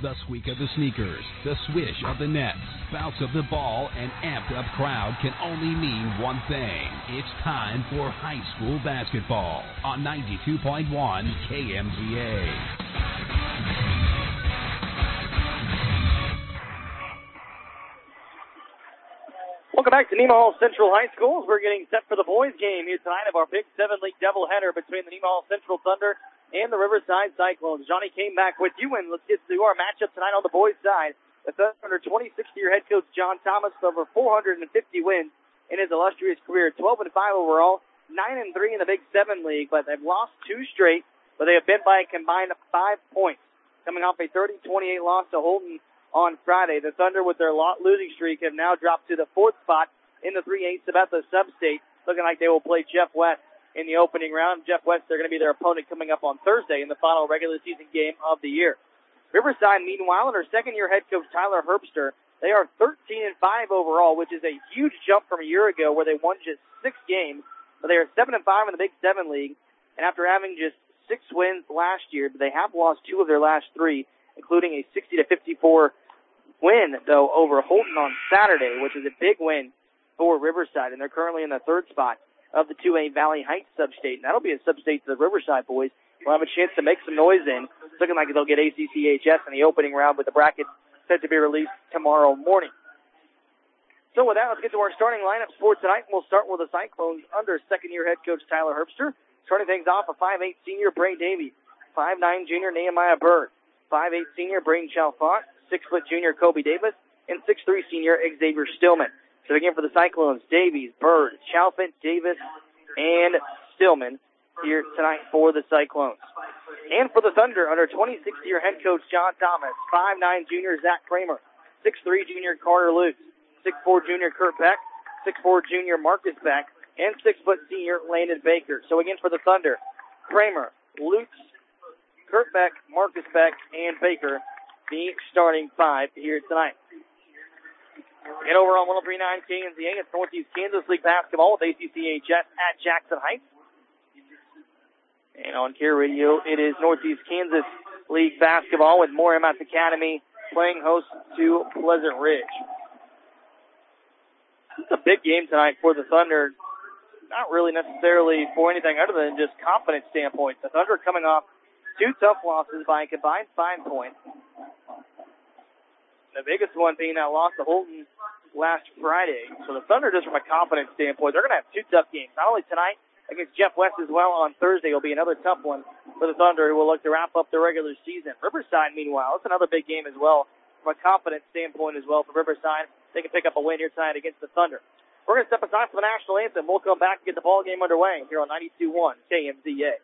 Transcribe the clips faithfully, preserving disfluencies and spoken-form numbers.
The squeak of the sneakers, the swish of the nets, bounce of the ball, and amped-up crowd can only mean one thing. It's time for high school basketball on ninety-two point one K M Z A. Welcome back to Nemaha Central High School. We're getting set for the boys' game here tonight of our Big Seven League doubleheader between the Nemaha Central Thunder and the Riverside Cyclones. Johnny came back with you, and let's get to our matchup tonight on the boys' side. The Thunder, twenty-six-year head coach John Thomas, over four hundred fifty wins in his illustrious career, twelve and five overall, nine and three in the Big Seven League, but they've lost two straight, but they have been by a combined five points, coming off a thirty twenty-eight loss to Holton on Friday. The Thunder, with their losing streak, have now dropped to the fourth spot in the three A Sabetha sub-state, looking like they will play Jeff West in the opening round. Jeff West, they're going to be their opponent coming up on Thursday in the final regular season game of the year. Riverside, meanwhile, under second-year head coach Tyler Herbster, they are thirteen and five overall, which is a huge jump from a year ago where they won just six games, but they are seven and five in the Big Seven League, and after having just six wins last year, they have lost two of their last three, including a sixty to fifty-four win, though, over Holton on Saturday, which is a big win for Riverside, and they're currently in the third spot of the two A Valley Heights sub-state, and that'll be a sub-state to the Riverside boys. We'll have a chance to make some noise in. It's looking like they'll get A C C H S in the opening round, with the bracket set to be released tomorrow morning. So with that, let's get to our starting lineups for tonight. We'll start with the Cyclones under second-year head coach Tyler Herbster. Starting things off, a five eight senior Bray Davies, five nine junior Nehemiah Bird, five eight senior Braden Chalfant, six foot junior Kobe Davis, and six three senior Xavier Stillman. So again, for the Cyclones, Davies, Bird, Chalfant, Davis, and Stillman here tonight for the Cyclones. And for the Thunder, under twenty-six-year head coach John Thomas, five nine junior Zach Kramer, six three junior Carter Lutz, six four junior Kurt Beck, six four junior Marcus Beck, and six foot senior Landon Baker. So again, for the Thunder, Kramer, Lutz, Kurt Beck, Marcus Beck, and Baker, the starting five here tonight. And over on one oh three point nine K M Z A, it's Northeast Kansas League basketball with A C C H S at Jackson Heights. And on Care Radio, it is Northeast Kansas League basketball with Moorhead Academy playing host to Pleasant Ridge. This is a big game tonight for the Thunder. Not really necessarily for anything other than just confidence standpoint. The Thunder coming off two tough losses by a combined five points. The biggest one being that loss to Holton last Friday. So the Thunder, just from a confidence standpoint, they're going to have two tough games. Not only tonight against Jeff West as well on Thursday will be another tough one for the Thunder, who will look to wrap up the regular season. Riverside, meanwhile, it's another big game as well from a confidence standpoint as well for Riverside. They can pick up a win here tonight against the Thunder. We're going to step aside for the national anthem. We'll come back and get the ball game underway here on ninety-two point one K M Z A.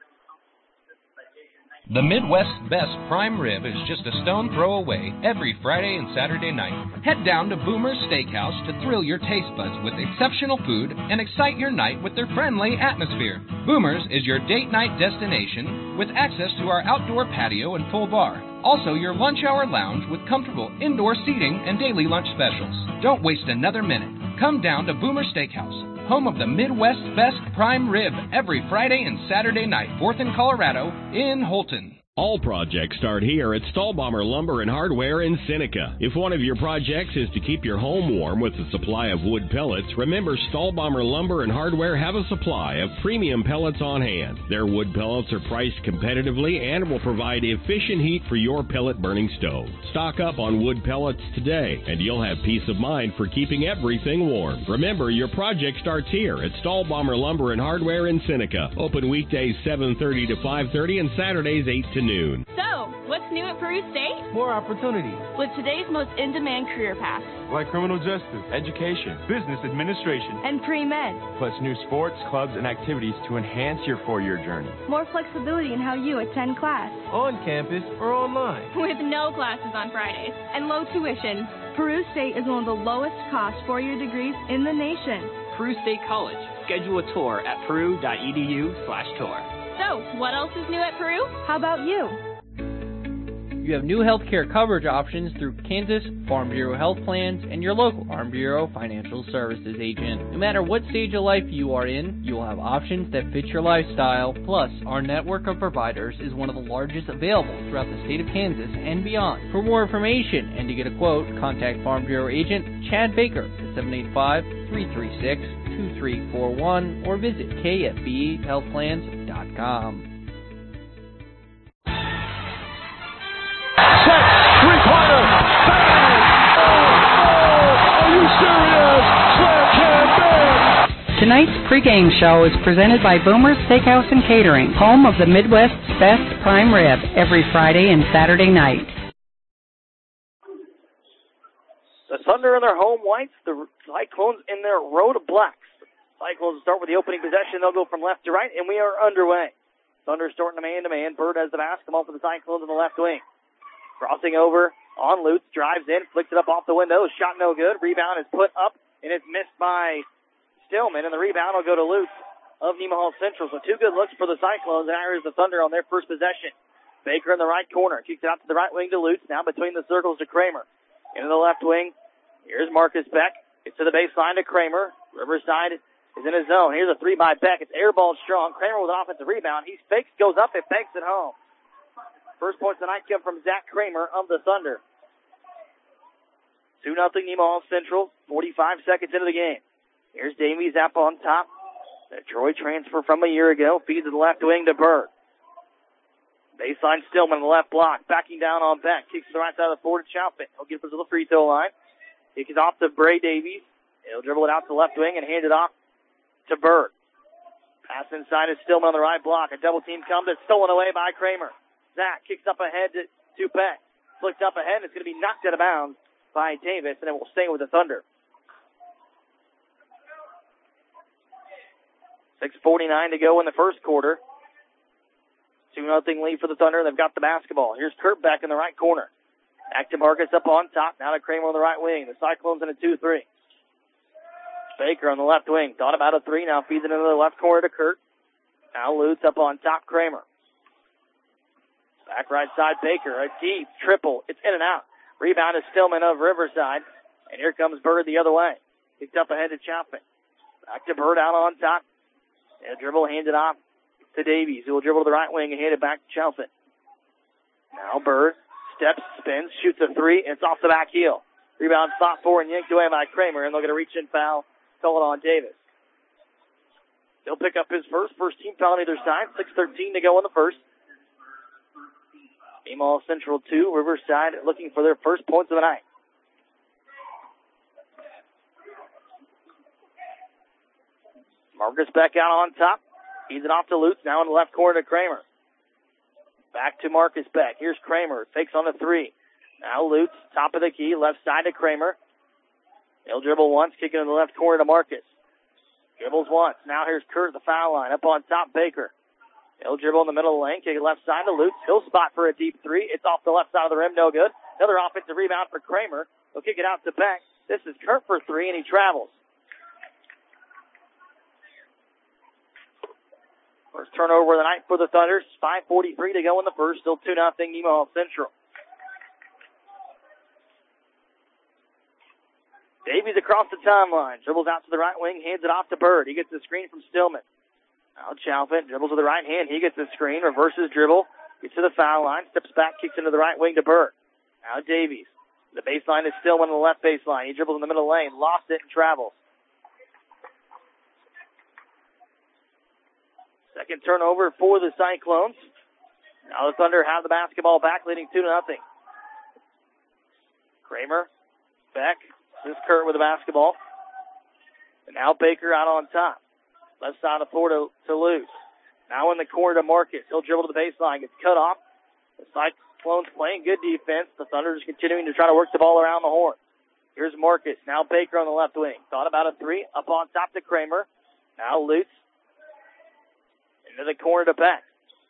The Midwest's best prime rib is just a stone throw away every Friday and Saturday night. Head down to Boomer's Steakhouse to thrill your taste buds with exceptional food and excite your night with their friendly atmosphere. Boomer's is your date night destination with access to our outdoor patio and full bar. Also, your lunch hour lounge with comfortable indoor seating and daily lunch specials. Don't waste another minute. Come down to Boomer Steakhouse, home of the Midwest's best prime rib, every Friday and Saturday night, fourth and Colorado in Holton. All projects start here at Stahlbommer Lumber and Hardware in Seneca. If one of your projects is to keep your home warm with a supply of wood pellets, remember Stahlbommer Lumber and Hardware have a supply of premium pellets on hand. Their wood pellets are priced competitively and will provide efficient heat for your pellet burning stove. Stock up on wood pellets today, and you'll have peace of mind for keeping everything warm. Remember, your project starts here at Stahlbommer Lumber and Hardware in Seneca. Open weekdays seven thirty to five thirty and Saturdays eight to noon. So, what's new at Peru State? More opportunities. With today's most in-demand career paths. Like criminal justice, education, business administration, and pre-med. Plus new sports, clubs, and activities to enhance your four-year journey. More flexibility in how you attend class. On campus or online. With no classes on Fridays and low tuition. Peru State is one of the lowest cost four-year degrees in the nation. Peru State College. Schedule a tour at peru.edu slash tour. So, what else is new at Peru? How about you? You have new healthcare coverage options through Kansas Farm Bureau Health Plans and your local Farm Bureau Financial Services agent. No matter what stage of life you are in, you will have options that fit your lifestyle. Plus, our network of providers is one of the largest available throughout the state of Kansas and beyond. For more information and to get a quote, contact Farm Bureau agent Chad Baker at seven eight five, three three six, two three four one or visit K F B E health plans dot com. Set, three-pointer, bang! Oh, are you serious? Slam can bang! Tonight's pregame show is presented by Boomer's Steakhouse and Catering, home of the Midwest's best prime rib, every Friday and Saturday night. The Thunder in their home whites, the Cyclones in their road blacks. Cyclones start with the opening possession. They'll go from left to right, and we are underway. Thunder starting to man-to-man. Bird has the basketball for the Cyclones in the left wing. Crossing over on Lutz, drives in, flicks it up off the window. Shot no good. Rebound is put up, and it's missed by Stillman, and the rebound will go to Lutz of Nemaha Central. So two good looks for the Cyclones, and here's the Thunder on their first possession. Baker in the right corner. Kicks it out to the right wing to Lutz. Now between the circles to Kramer. Into the left wing. Here's Marcus Beck. It's to the baseline to Kramer. Riverside is in his zone. Here's a three by Beck. It's airballed strong. Kramer with an offensive rebound. He fakes, goes up, and banks it home. First points tonight come from Zach Kramer of the Thunder. two nothing Nemaha Central. forty-five seconds into the game. Here's Davies up on top. The Troy transfer from a year ago. Feeds to the left wing to Bird. Baseline Stillman on the left block. Backing down on Beck. Kicks to the right side of the floor to Chalfant. He'll get it to the free throw line. Kick it off to Bray Davies. He'll dribble it out to the left wing and hand it off to Bird. Pass inside is Stillman on the right block. A double team comes. It's stolen away by Kramer. Zach kicks up ahead to, to Beck. Flicked up ahead, and it's going to be knocked out of bounds by Davis, and it will stay with the Thunder. six forty-nine to go in the first quarter. two nothing lead for the Thunder. They've got the basketball. Here's Kurt Beck in the right corner. Back to Marcus up on top. Now to Kramer on the right wing. The Cyclones in a two three. Baker on the left wing. Thought about a three. Now feeds it into the left corner to Kurt. Now Lutz up on top. Kramer. Back right side, Baker, a deep triple. It's in and out. Rebound is Stillman of Riverside. And here comes Bird the other way. Kicked up ahead to Chapman. Back to Bird out on top. And a dribble handed off to Davies, who will dribble to the right wing and hand it back to Chalfant. Now Bird steps, spins, shoots a three, and it's off the back heel. Rebound fought for and yanked away by Kramer, and they'll get a reach-in foul called on Davis. He'll pick up his first, first team foul on either side. six thirteen to go in the first. Nemaha Central two, Riverside looking for their first points of the night. Marcus Beck out on top. He's it off to Lutz, now in the left corner to Kramer. Back to Marcus Beck. Here's Kramer. Fakes on the three. Now Lutz, top of the key, left side to Kramer. He'll dribble once, kick it in the left corner to Marcus. Dribbles once. Now here's Kurt at the foul line. Up on top, Baker. He'll dribble in the middle of the lane, kick it left side to Lutz. He'll spot for a deep three. It's off the left side of the rim, no good. Another offensive rebound for Kramer. He'll kick it out to Beck. This is Kurt for three, and he travels. First turnover of the night for the Thunders. five forty-three to go in the first. Still two nothing Nemaha Central. Davies across the timeline. Dribbles out to the right wing, hands it off to Bird. He gets the screen from Stillman. Now Chalfant dribbles to the right hand. He gets the screen, reverses dribble, gets to the foul line, steps back, kicks into the right wing to Bird. Now Davies. The baseline is Stillman on the left baseline. He dribbles in the middle lane, lost it, and travels. Second turnover for the Cyclones. Now the Thunder have the basketball back, leading two to nothing. Kramer, Beck, this is Kurt with the basketball. And now Baker out on top. Left side of the floor to, to Lutz. Now in the corner to Marcus. He'll dribble to the baseline. Gets cut off. The Cyclones playing good defense. The Thunder is continuing to try to work the ball around the horn. Here's Marcus. Now Baker on the left wing. Thought about a three. Up on top to Kramer. Now Lutz. Into the corner to Beck.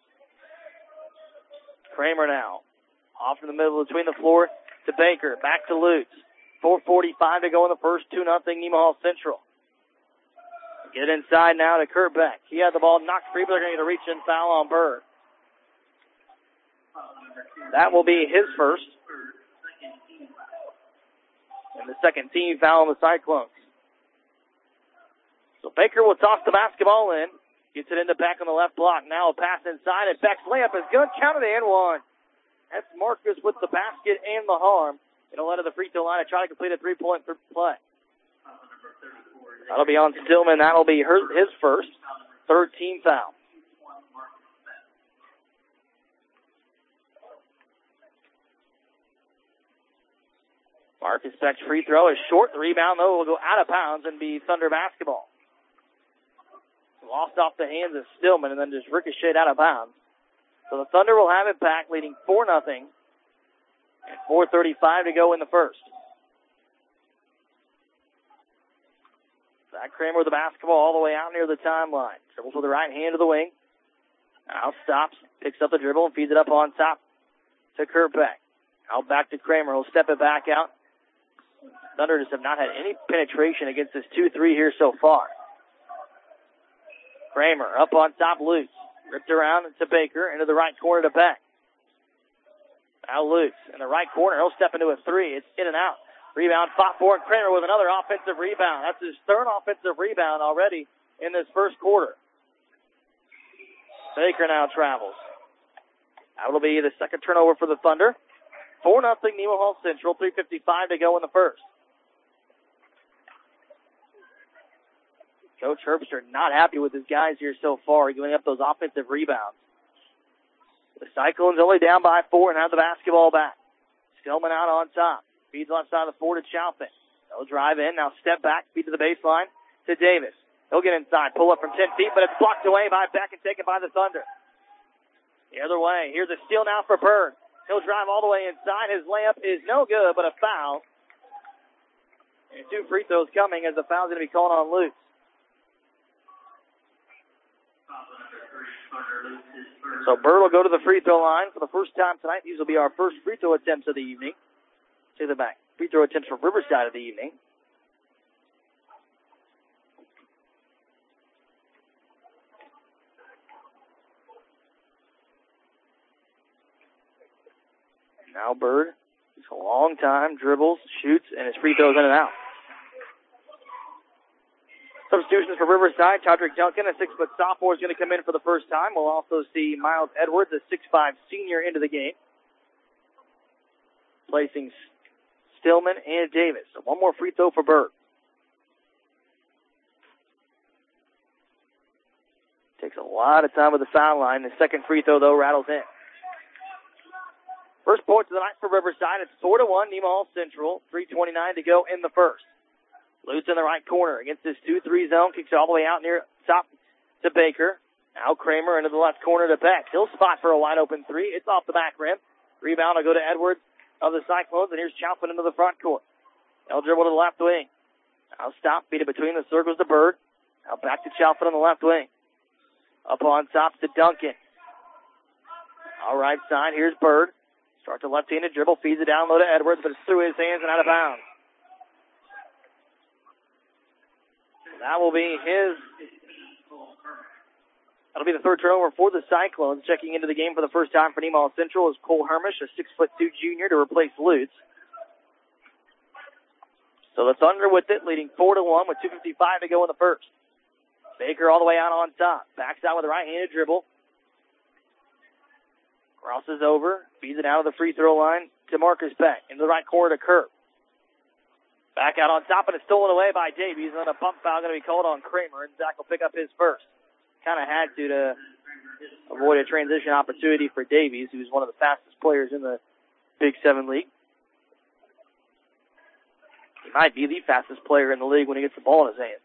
Kramer now. Off in the middle between the floor to Baker. Back to Lutz. four forty-five to go in the first. two nothing Nemaha Central. Get inside now to Kurt Beck. He had the ball knocked free, but they're going to get a reach-in foul on Bird. That will be his first. And the second team foul on the Cyclones. So Baker will toss the basketball in. Gets it into Beck on the left block. Now a pass inside, and Beck's layup is good. Counted and one. That's Marcus with the basket and the harm. It'll let to the free throw line and try to complete a three-point play. That'll be on Stillman. That'll be her, his first. Third team foul. Marcus Beck's free throw is short. The rebound, though, will go out of bounds and be Thunder basketball. Lost off the hands of Stillman and then just ricocheted out of bounds. So the Thunder will have it back, leading four nothing. And four thirty-five to go in the first. Zach Kramer with the basketball all the way out near the timeline. Dribbles with the right hand to the wing. Now stops, picks up the dribble, and feeds it up on top to Kurt Beck. Now back to Kramer. He'll step it back out. Thunder just have not had any penetration against this two three here so far. Kramer up on top, loose. Ripped around to Baker, into the right corner to Beck. Now loose in the right corner. He'll step into a three. It's in and out. Rebound fought for, and Kramer with another offensive rebound. That's his third offensive rebound already in this first quarter. Baker now travels. That will be the second turnover for the Thunder. four nothing Nemo Hall Central. three fifty-five to go in the first. Coach Herbster not happy with his guys here so far, giving up those offensive rebounds. The Cyclones only down by four and have the basketball back. Stillman out on top. Feeds left side of the floor to Chalfin. They'll drive in. Now step back. Feed to the baseline to Davis. He'll get inside. Pull up from ten feet, but it's blocked away by Beck and taken by the Thunder. The other way. Here's a steal now for Bird. He'll drive all the way inside. His layup is no good, but a foul. And two free throws coming as the foul's going to be called on Luke. So Bird will go to the free throw line for the first time tonight. These will be our first free throw attempts of the evening. To the back. Free throw attempts for Riverside of the evening. Now Bird, it's a long time, dribbles, shoots, and his free throws in and out. Substitutions for Riverside. Todrick Duncan, a six-foot sophomore, is going to come in for the first time. We'll also see Miles Edwards, a six five senior, into the game. Placing Stillman and Davis. So one more free throw for Bird. Takes a lot of time with the foul line. The second free throw, though, rattles in. First point of the night for Riverside. It's four to one, Nemo Hall Central. three twenty-nine to go in the first. Lutz in the right corner against this two three zone. Kicks it all the way out near top to Baker. Now Kramer into the left corner to Beck. He'll spot for a wide open three. It's off the back rim. Rebound will go to Edwards of the Cyclones, and here's Chalfin into the front court. They'll dribble to the left wing. Now stop, beat it between the circles to Bird. Now back to Chalfin on the left wing. Up on top to Duncan. All right side, here's Bird. Starts a left-handed dribble, feeds it down low to Edwards, but it's through his hands and out of bounds. That will be his. That'll be the third turnover for the Cyclones. Checking into the game for the first time for Nemo Hall Central is Cole Hermish, a six foot two junior, to replace Lutz. So the Thunder with it, leading four to one with two fifty-five to go in the first. Baker all the way out on top. Backs out with a right-handed dribble. Crosses over, feeds it out of the free throw line to Marcus Beck. Into the right corner to Kirk. Back out on top, and it's stolen away by Davies. And then a bump foul going to be called on Kramer, and Zach will pick up his first. Kind of had to to avoid a transition opportunity for Davies, who's one of the fastest players in the Big Seven League. He might be the fastest player in the league when he gets the ball in his hand.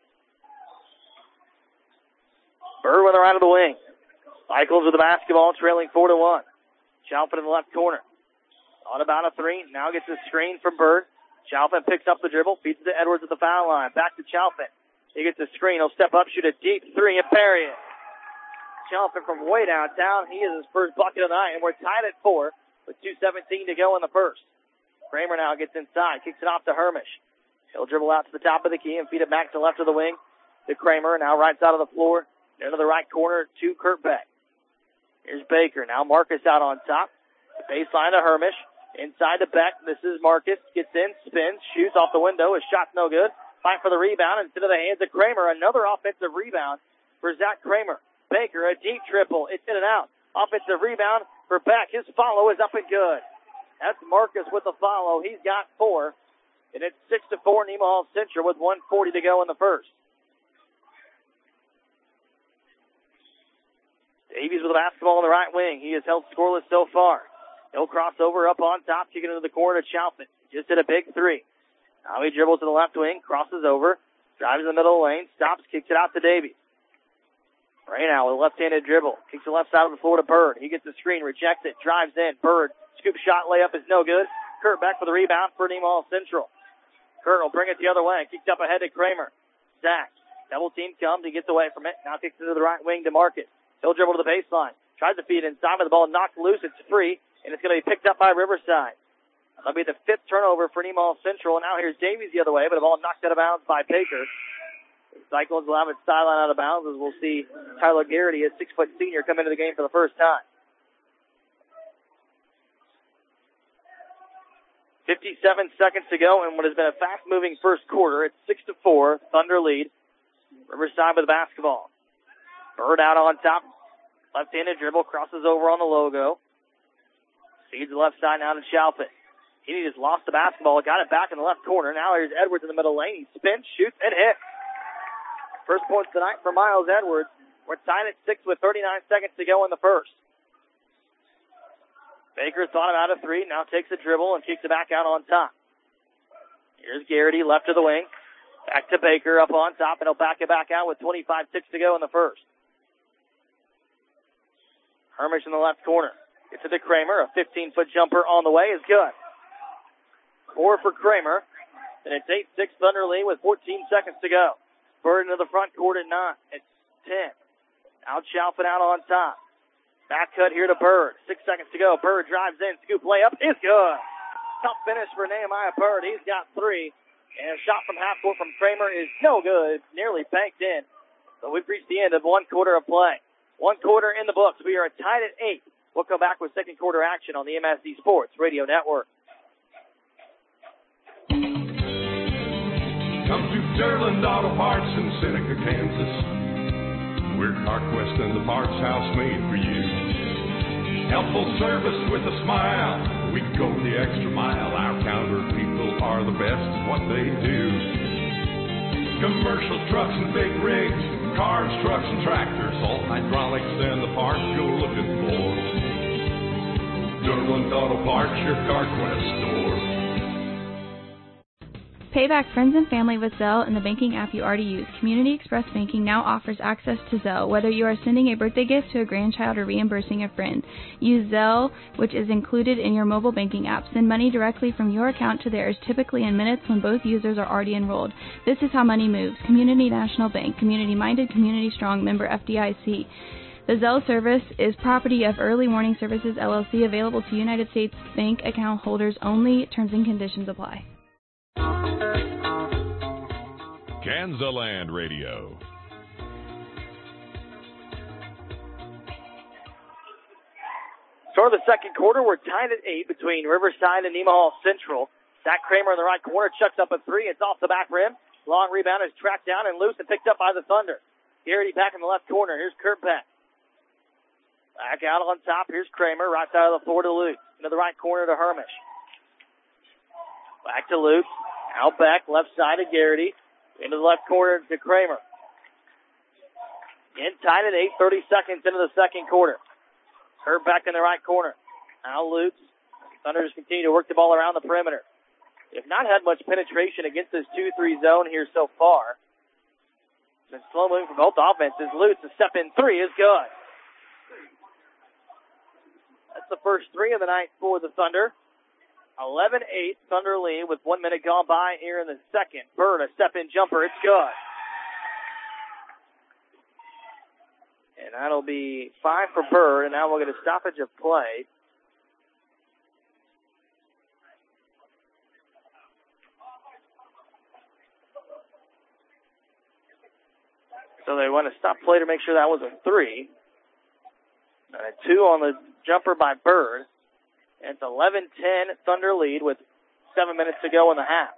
Bird with her out of the wing. Cycles with the basketball, trailing four to one. Chalfin in the left corner. On about a three. Now gets a screen from Bird. Chalfin picks up the dribble, feeds it to Edwards at the foul line. Back to Chalfin. He gets a screen. He'll step up, shoot a deep three, and bury it. Chalfin from way downtown. He is his first bucket of the night, and we're tied at four with two seventeen to go in the first. Kramer now gets inside, kicks it off to Hermish. He'll dribble out to the top of the key and feed it back to left of the wing to Kramer. Now right side of the floor, into the right corner to Kurt Beck. Here's Baker. Now Marcus out on top. Baseline to Hermish. Inside to Beck. This is Marcus. Gets in, spins, shoots off the window. His shot's no good. Fight for the rebound into the hands of Kramer. Another offensive rebound for Zach Kramer. Baker, a deep triple. It's in and out. Offensive rebound for Beck. His follow is up and good. That's Marcus with the follow. He's got four. And it's six to four Nemaha Central with one forty to go in the first. Davies with the basketball on the right wing. He has held scoreless so far. He'll cross over up on top, kick it into the corner to Chalfin. Just hit a big three. Now he dribbles to the left wing, crosses over, drives in the middle lane, stops, kicks it out to Davies. Right now with a left-handed dribble. Kicks the left side of the floor to Bird. He gets the screen, rejects it, drives in. Bird, scoop shot, layup is no good. Kurt back for the rebound for Nemaha Central. Kurt will bring it the other way. Kicked up ahead to Kramer. Zach, double team comes. He gets away from it. Now kicks it to the right wing to Marcus. He'll dribble to the baseline. Tries to feed inside, but the ball knocked loose. It's free, and it's going to be picked up by Riverside. That'll be the fifth turnover for Nemaha Central. And now here's Davies the other way, but the ball knocked out of bounds by Baker. The Cyclones will have its sideline out of bounds as we'll see Tyler Garrity, a six-foot senior, come into the game for the first time. fifty-seven seconds to go in what has been a fast-moving first quarter. It's six to four, Thunder lead. Riverside with the basketball. Bird out on top. Left-handed dribble, crosses over on the logo. Feeds the left side now to Chalfin. He just lost the basketball, got it back in the left corner. Now here's Edwards in the middle lane. He spins, shoots, and hits. First points tonight for Miles Edwards. We're tied at six with thirty-nine seconds to go in the first. Baker thought about a three, now takes a dribble and kicks it back out on top. Here's Garrity, left to the wing. Back to Baker, up on top, and he'll back it back out with twenty-five six to go in the first. Hermish in the left corner. Gets it to Kramer. A fifteen-foot jumper on the way is good. Four for Kramer. And it's eight six Thunder lead with fourteen seconds to go. Bird into the front court at nine. It's ten. Out Chalfin out on top. Back cut here to Bird. Six seconds to go. Bird drives in. Scoop layup is good. Tough finish for Nehemiah Bird. He's got three. And a shot from half court from Kramer is no good. Nearly banked in. So we've reached the end of one quarter of play. One quarter in the books. We are tied at eight. We'll come back with second quarter action on the M S D Sports Radio Network. Come to Durland Auto Parts in Seneca, Kansas. We're CarQuest and the Parts House made for you. Helpful service with a smile. We go the extra mile. Our counter people are the best at what they do. Commercial trucks and big rigs, cars, trucks, and tractors, all hydraulics and the parts you're looking for. Durland Auto Parts, your CarQuest store. Pay back friends and family with Zelle and the banking app you already use. Community Express Banking now offers access to Zelle, whether you are sending a birthday gift to a grandchild or reimbursing a friend. Use Zelle, which is included in your mobile banking app. Send money directly from your account to theirs, typically in minutes when both users are already enrolled. This is how money moves. Community National Bank. Community-minded, community-strong, member F D I C. The Zelle service is property of Early Warning Services, L L C, available to United States Bank account holders only. Terms and conditions apply. Kansaland Radio. Start of the second quarter, we're tied at eight between Riverside and Nemaha Central. Zach Kramer in the right corner chucks up a three. It's off the back rim. Long rebound is tracked down and loose and picked up by the Thunder. Garrity back in the left corner. Here's Kurt Beck. Back out on top. Here's Kramer. Right side of the floor to Luke. Into the right corner to Hermish. Back to Luke. Out back, left side to Garrity. Into the left corner to Kramer. In tied at eight, thirty seconds into the second quarter. Kurt back in the right corner. Now Luke. Thunders continue to work the ball around the perimeter. They've not had much penetration against this two three zone here so far. It's been slow moving for both offenses. Luke, the step in three is good. That's the first three of the night for the Thunder. eleven eight, Thunder lead with one minute gone by here in the second. Bird, a step-in jumper. It's good. And that'll be five for Bird, and now we'll get a stoppage of play. So they want to stop play to make sure that was a three. And a two on the jumper by Bird. And it's eleven ten Thunder lead with seven minutes to go in the half.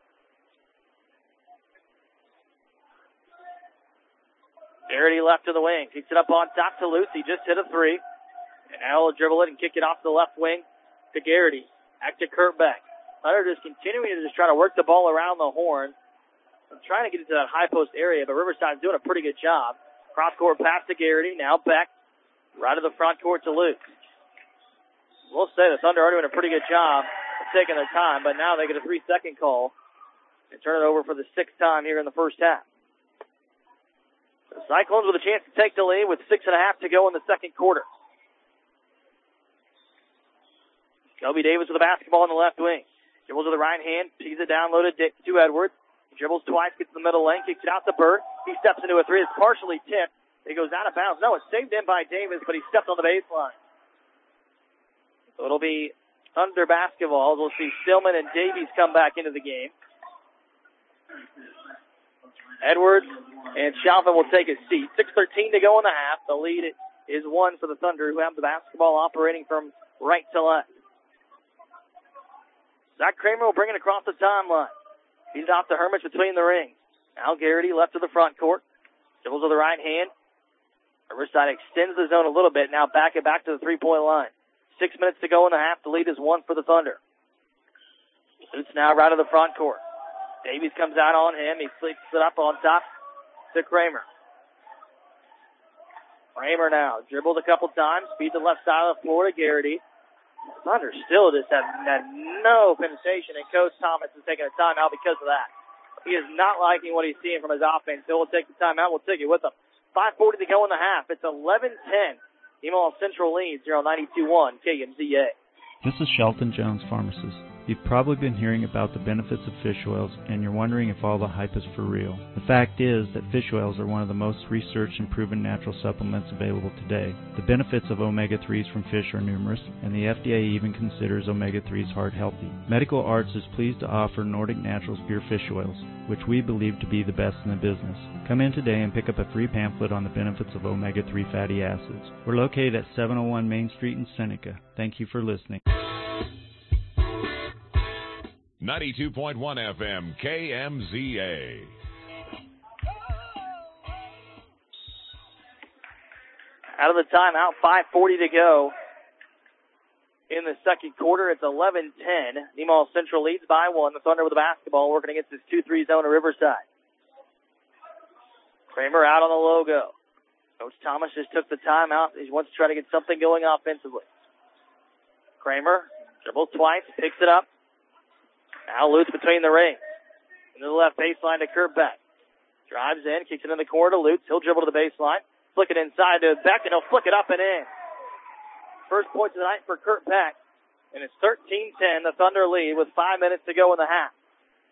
Garrity left to the wing. Kicks it up on top to Luce. He just hit a three. And now he'll dribble it and kick it off the left wing to Garrity. Back to Kurt Beck. Thunder just continuing to just try to work the ball around the horn. I'm trying to get into that high post area, but Riverside's doing a pretty good job. Cross-court pass to Garrity. Now Beck. Right to the front court to Luke. We'll say the Thunder are doing a pretty good job of taking their time, but now they get a three-second call and turn it over for the sixth time here in the first half. The Cyclones with a chance to take the lead with six and a half to go in the second quarter. Kobe Davis with the basketball in the left wing. Dribbles to the right hand, sees it down low to, to Edwards. He dribbles twice, gets to the middle lane, kicks it out to Bird. He steps into a three. It's partially tipped. It goes out of bounds. No, it's saved in by Davis, but he stepped on the baseline. So it'll be Thunder basketball. We'll see Stillman and Davies come back into the game. Edwards and Shalvin will take his seat. six thirteen to go in the half. The lead is one for the Thunder, who have the basketball operating from right to left. Zach Kramer will bring it across the timeline. He's off to Hermich between the rings. Now Garrity left to the front court. Dribbles with the right hand. Riverside extends the zone a little bit. Now back it back to the three-point line. Six minutes to go in the half. The lead is one for the Thunder. It's now right to the front court. Davies comes out on him. He flicks it up on top to Kramer. Kramer now dribbled a couple times. Feeds the left side of the floor to Garrity. Thunder still just have had no penetration, and Coach Thomas is taking a timeout because of that. He is not liking what he's seeing from his offense, so we'll take the timeout. We'll take it with him. five forty to go in the half. It's eleven ten. Email Central leads here on ninety-two point one K M Z A. This is Shelton Jones, pharmacist. You've probably been hearing about the benefits of fish oils, and you're wondering if all the hype is for real. The fact is that fish oils are one of the most researched and proven natural supplements available today. The benefits of omega threes from fish are numerous, and the F D A even considers omega threes heart healthy. Medical Arts is pleased to offer Nordic Naturals pure fish oils, which we believe to be the best in the business. Come in today and pick up a free pamphlet on the benefits of omega three fatty acids. We're located at seven oh one Main Street in Seneca. Thank you for listening. ninety-two point one F M K M Z A. Out of the timeout, five forty to go in the second quarter. It's eleven ten. Nemaw Central leads by one. The Thunder with the basketball working against this two three zone of Riverside. Kramer out on the logo. Coach Thomas just took the timeout. He wants to try to get something going offensively. Kramer dribbles twice, picks it up. Now Lutz between the rings. Into the left baseline to Kurt Beck. Drives in, kicks it in the corner to Lutz. He'll dribble to the baseline. Flick it inside to Beck, and he'll flick it up and in. First point of the night for Kurt Beck. And it's thirteen ten, the Thunder lead with five minutes to go in the half.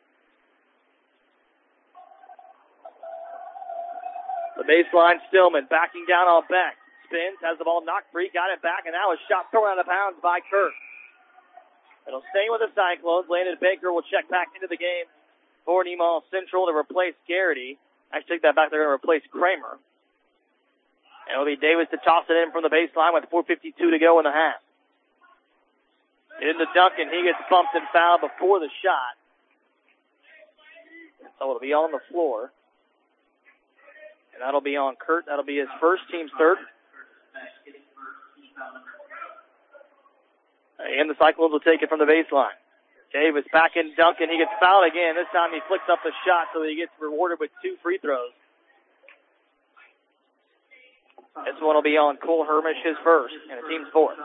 The baseline, Stillman backing down on Beck. Spins, has the ball knocked free, got it back, and now a shot thrown out of bounds by Kurt. It'll stay with the Cyclones. Landon Baker will check back into the game for Nemaw Central to replace Garrity. Actually, take that back. They're going to replace Kramer. And it'll be Davis to toss it in from the baseline with four fifty-two to go in the half. Into Duncan. He gets bumped and fouled before the shot. So it'll be on the floor. And that'll be on Kurt. That'll be his first, team's third. And the Cyclones will take it from the baseline. Davis back in Duncan. He gets fouled again. This time he flicks up the shot so he gets rewarded with two free throws. This one will be on Cole Hermish, his first, and the team's fourth.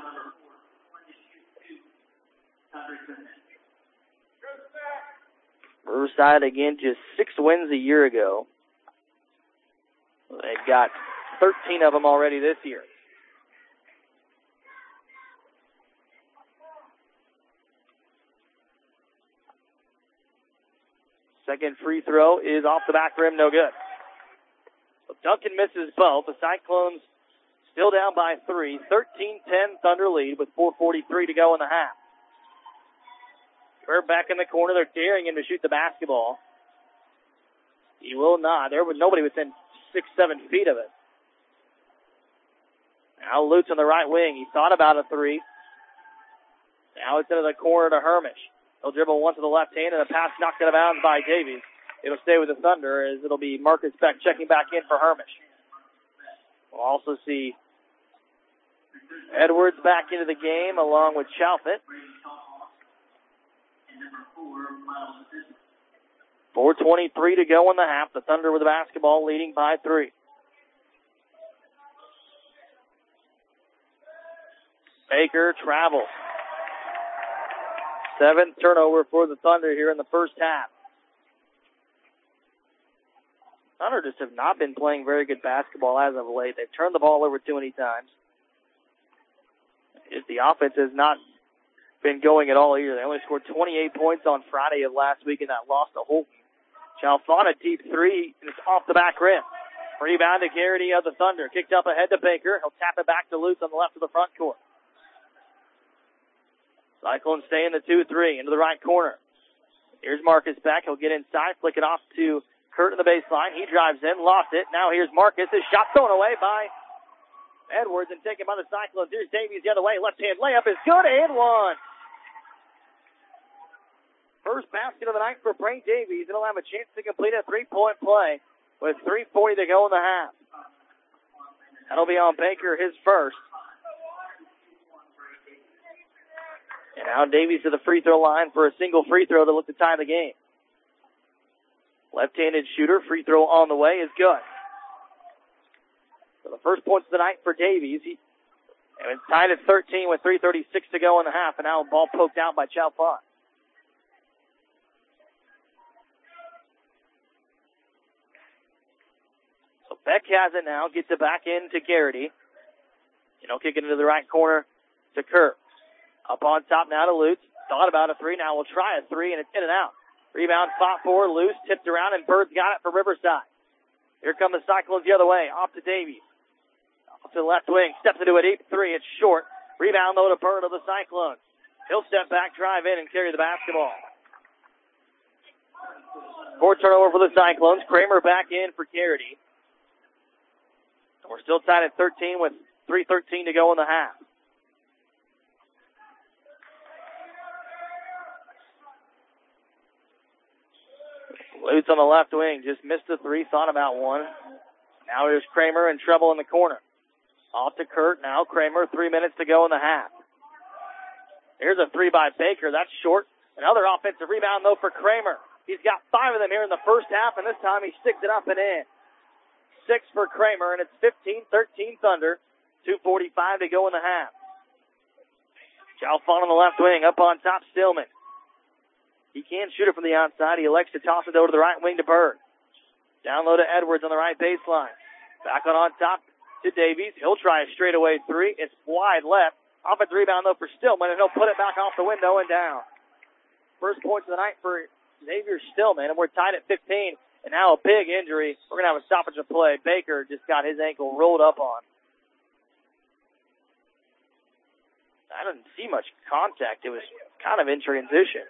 Riverside, again, just six wins a year ago. They've got thirteen of them already this year. Second free throw is off the back rim, no good. So Duncan misses both. The Cyclones still down by three. thirteen ten Thunder lead with four forty-three to go in the half. We're back in the corner. They're daring him to shoot the basketball. He will not. There was nobody within six, seven feet of it. Now Lutz on the right wing. He thought about a three. Now it's into the corner to Hermish. He'll dribble one to the left hand, and a pass knocked out of bounds by Davies. It'll stay with the Thunder as it'll be Marcus Beck checking back in for Hermish. We'll also see Edwards back into the game along with Chalfant. four twenty-three to go in the half. The Thunder with the basketball leading by three. Baker travels. Seventh turnover for the Thunder here in the first half. Thunder just have not been playing very good basketball as of late. They've turned the ball over too many times. If the offense has not been going at all either. They only scored twenty-eight points on Friday of last week in that loss to Holton. Chalfant, deep three, and it's off the back rim. Rebound to Garrity of the Thunder. Kicked up ahead to Baker. He'll tap it back to Lutz on the left of the front court. Cyclones stay in the two three into the right corner. Here's Marcus Beck. He'll get inside, flick it off to Kurt in the baseline. He drives in, lost it. Now here's Marcus. His shot thrown away by Edwards and taken by the Cyclones. Here's Davies the other way. Left hand layup is good and one. First basket of the night for Brant Davies. He'll have a chance to complete a three-point play with three forty to go in the half. That'll be on Baker, his first. And now Davies to the free throw line for a single free throw to look to tie the game. Left-handed shooter, free throw on the way is good. So the first points of the night for Davies. He, and it's tied at thirteen with three thirty-six to go in the half, and now a ball poked out by Chalfant. So Beck has it now, gets it back in to Garrity. You know, kick it into the right corner to Kurt. Up on top now to Lutz. Thought about a three. Now we'll try a three, and it's in and out. Rebound fought for, loose, tipped around, and Bird's got it for Riverside. Here come the Cyclones the other way. Off to Davies. Off to the left wing. Steps into a deep three. It's short. Rebound though to Bird of the Cyclones. He'll step back, drive in, and carry the basketball. Fourth turnover for the Cyclones. Kramer back in for Garrity. We're still tied at thirteen with three thirteen to go in the half. Lutz on the left wing, just missed a three, thought about one. Now here's Kramer in trouble in the corner. Off to Kurt, now Kramer, three minutes to go in the half. Here's a three by Baker, that's short. Another offensive rebound though for Kramer. He's got five of them here in the first half, and this time he sticks it up and in. Six for Kramer, and it's fifteen thirteen Thunder. two forty-five to go in the half. Chalfant on the left wing, up on top, Stillman. He can shoot it from the outside. He elects to toss it over to the right wing to Bird. Down low to Edwards on the right baseline. Back on on top to Davies. He'll try a straightaway three. It's wide left. Offensive rebound though for Stillman, and he'll put it back off the window and down. First points of the night for Xavier Stillman, and we're tied at fifteen. And now a big injury. We're going to have a stoppage of play. Baker just got his ankle rolled up on. I didn't see much contact. It was kind of in transition.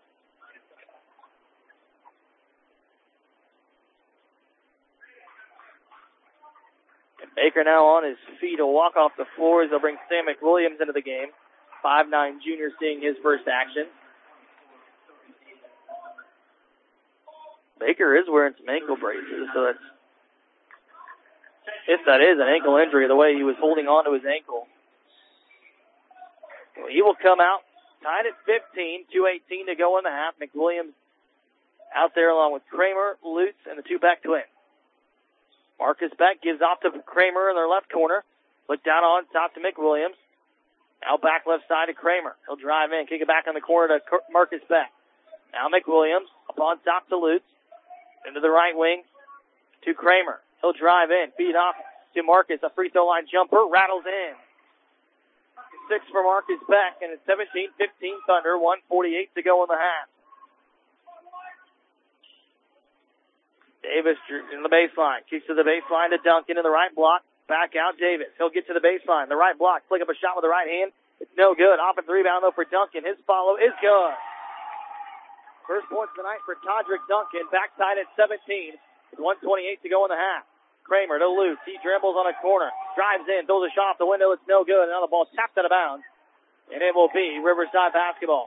Baker now on his feet. He'll walk off the floor as they'll bring Sam McWilliams into the game. five nine junior seeing his first action. Baker is wearing some ankle braces, so that's, if that is an ankle injury, the way he was holding on to his ankle. Well, he will come out tied at fifteen, two eighteen to go in the half. McWilliams out there along with Kramer, Lutz, and the two Beck twins. Marcus Beck gives off to Kramer in their left corner. Look down on top to McWilliams. Now back left side to Kramer. He'll drive in, kick it back on the corner to Marcus Beck. Now McWilliams up on top to Lutz. Into the right wing to Kramer. He'll drive in, feed off to Marcus. A free throw line jumper rattles in. Six for Marcus Beck, and it's seventeen fifteen Thunder. one forty-eight to go in the half. Davis in the baseline. Kicks to the baseline to Duncan in the right block. Back out Davis. He'll get to the baseline. The right block. Flick up a shot with the right hand. It's no good. Offensive rebound though for Duncan. His follow is good. First points of the night for Todrick Duncan. Backside at seventeen. With one twenty-eight to go in the half. Kramer to Lutz. He dribbles on a corner. Drives in. Throws a shot off the window. It's no good. Now the ball tapped out of bounds. and it will be Riverside basketball.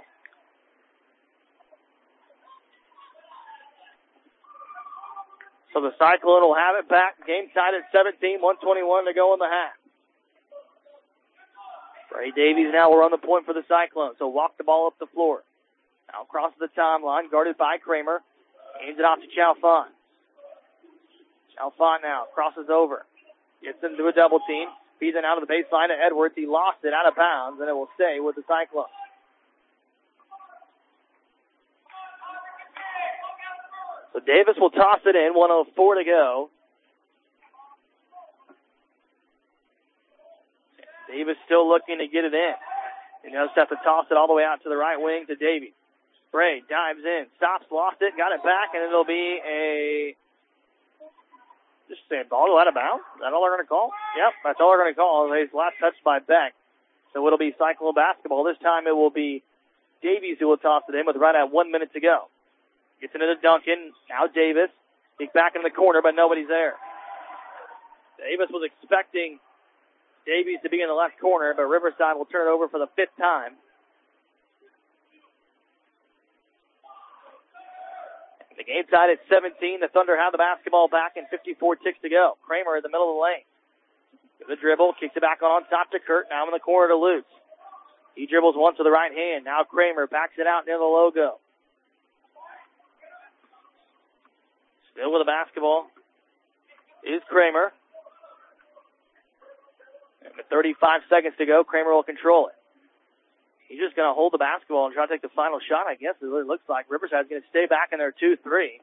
So the Cyclone will have it back. Game tied at seventeen, one twenty-one to go in the half. Ray Davies now will run the point for the Cyclone. So walk the ball up the floor. Now crosses the timeline, guarded by Kramer. Hands it off to Chalfant. Chalfant now crosses over. Gets into a double team. Feeds it out of the baseline to Edwards. He lost it out of bounds, and it will stay with the Cyclone. So Davis will toss it in. one oh four to go. Davis still looking to get it in. He does have to toss it all the way out to the right wing to Davies. Bray dives in, stops, lost it, got it back, and it'll be a, just say a ball out of bounds. Is that all they're going to call? Yep, that's all they're going to call. His last touch by Beck. So it'll be Cyclone basketball. This time it will be Davies who will toss it in with right at one minute to go. Gets into the Duncan. Now Davis. He's back in the corner, but nobody's there. Davis was expecting Davies to be in the left corner, but Riverside will turn it over for the fifth time. The game tied at seventeen. The Thunder have the basketball back and fifty-four ticks to go. Kramer in the middle of the lane. With the dribble, kicks it back on, on top to Kurt. Now in the corner to Lutz. He dribbles once to the right hand. Now Kramer backs it out near the logo. Still with the basketball is Kramer. And with thirty-five seconds to go, Kramer will control it. He's just going to hold the basketball and try to take the final shot, I guess. It looks like Riverside's going to stay back in their two three.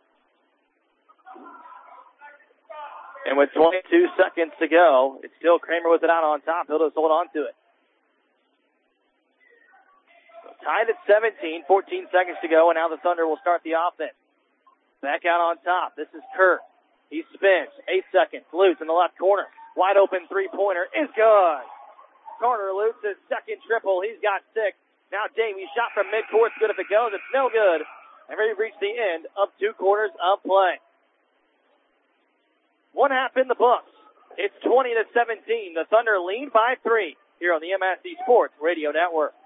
And with twenty-two seconds to go, it's still Kramer with it out on top. He'll just hold on to it. So tied at seventeen, fourteen seconds to go, and now the Thunder will start the offense. Back out on top. This is Kurt. He spins. Eight seconds. Lutz in the left corner. Wide open three-pointer is good. Carter Lutz, his second triple. He's got six. Now Davies shot from midcourt. Good if it goes. It's no good. And we've reached the end of two quarters of play. One half in the books. It's twenty to seventeen. The Thunder lead by three here on the M S C Sports Radio Network.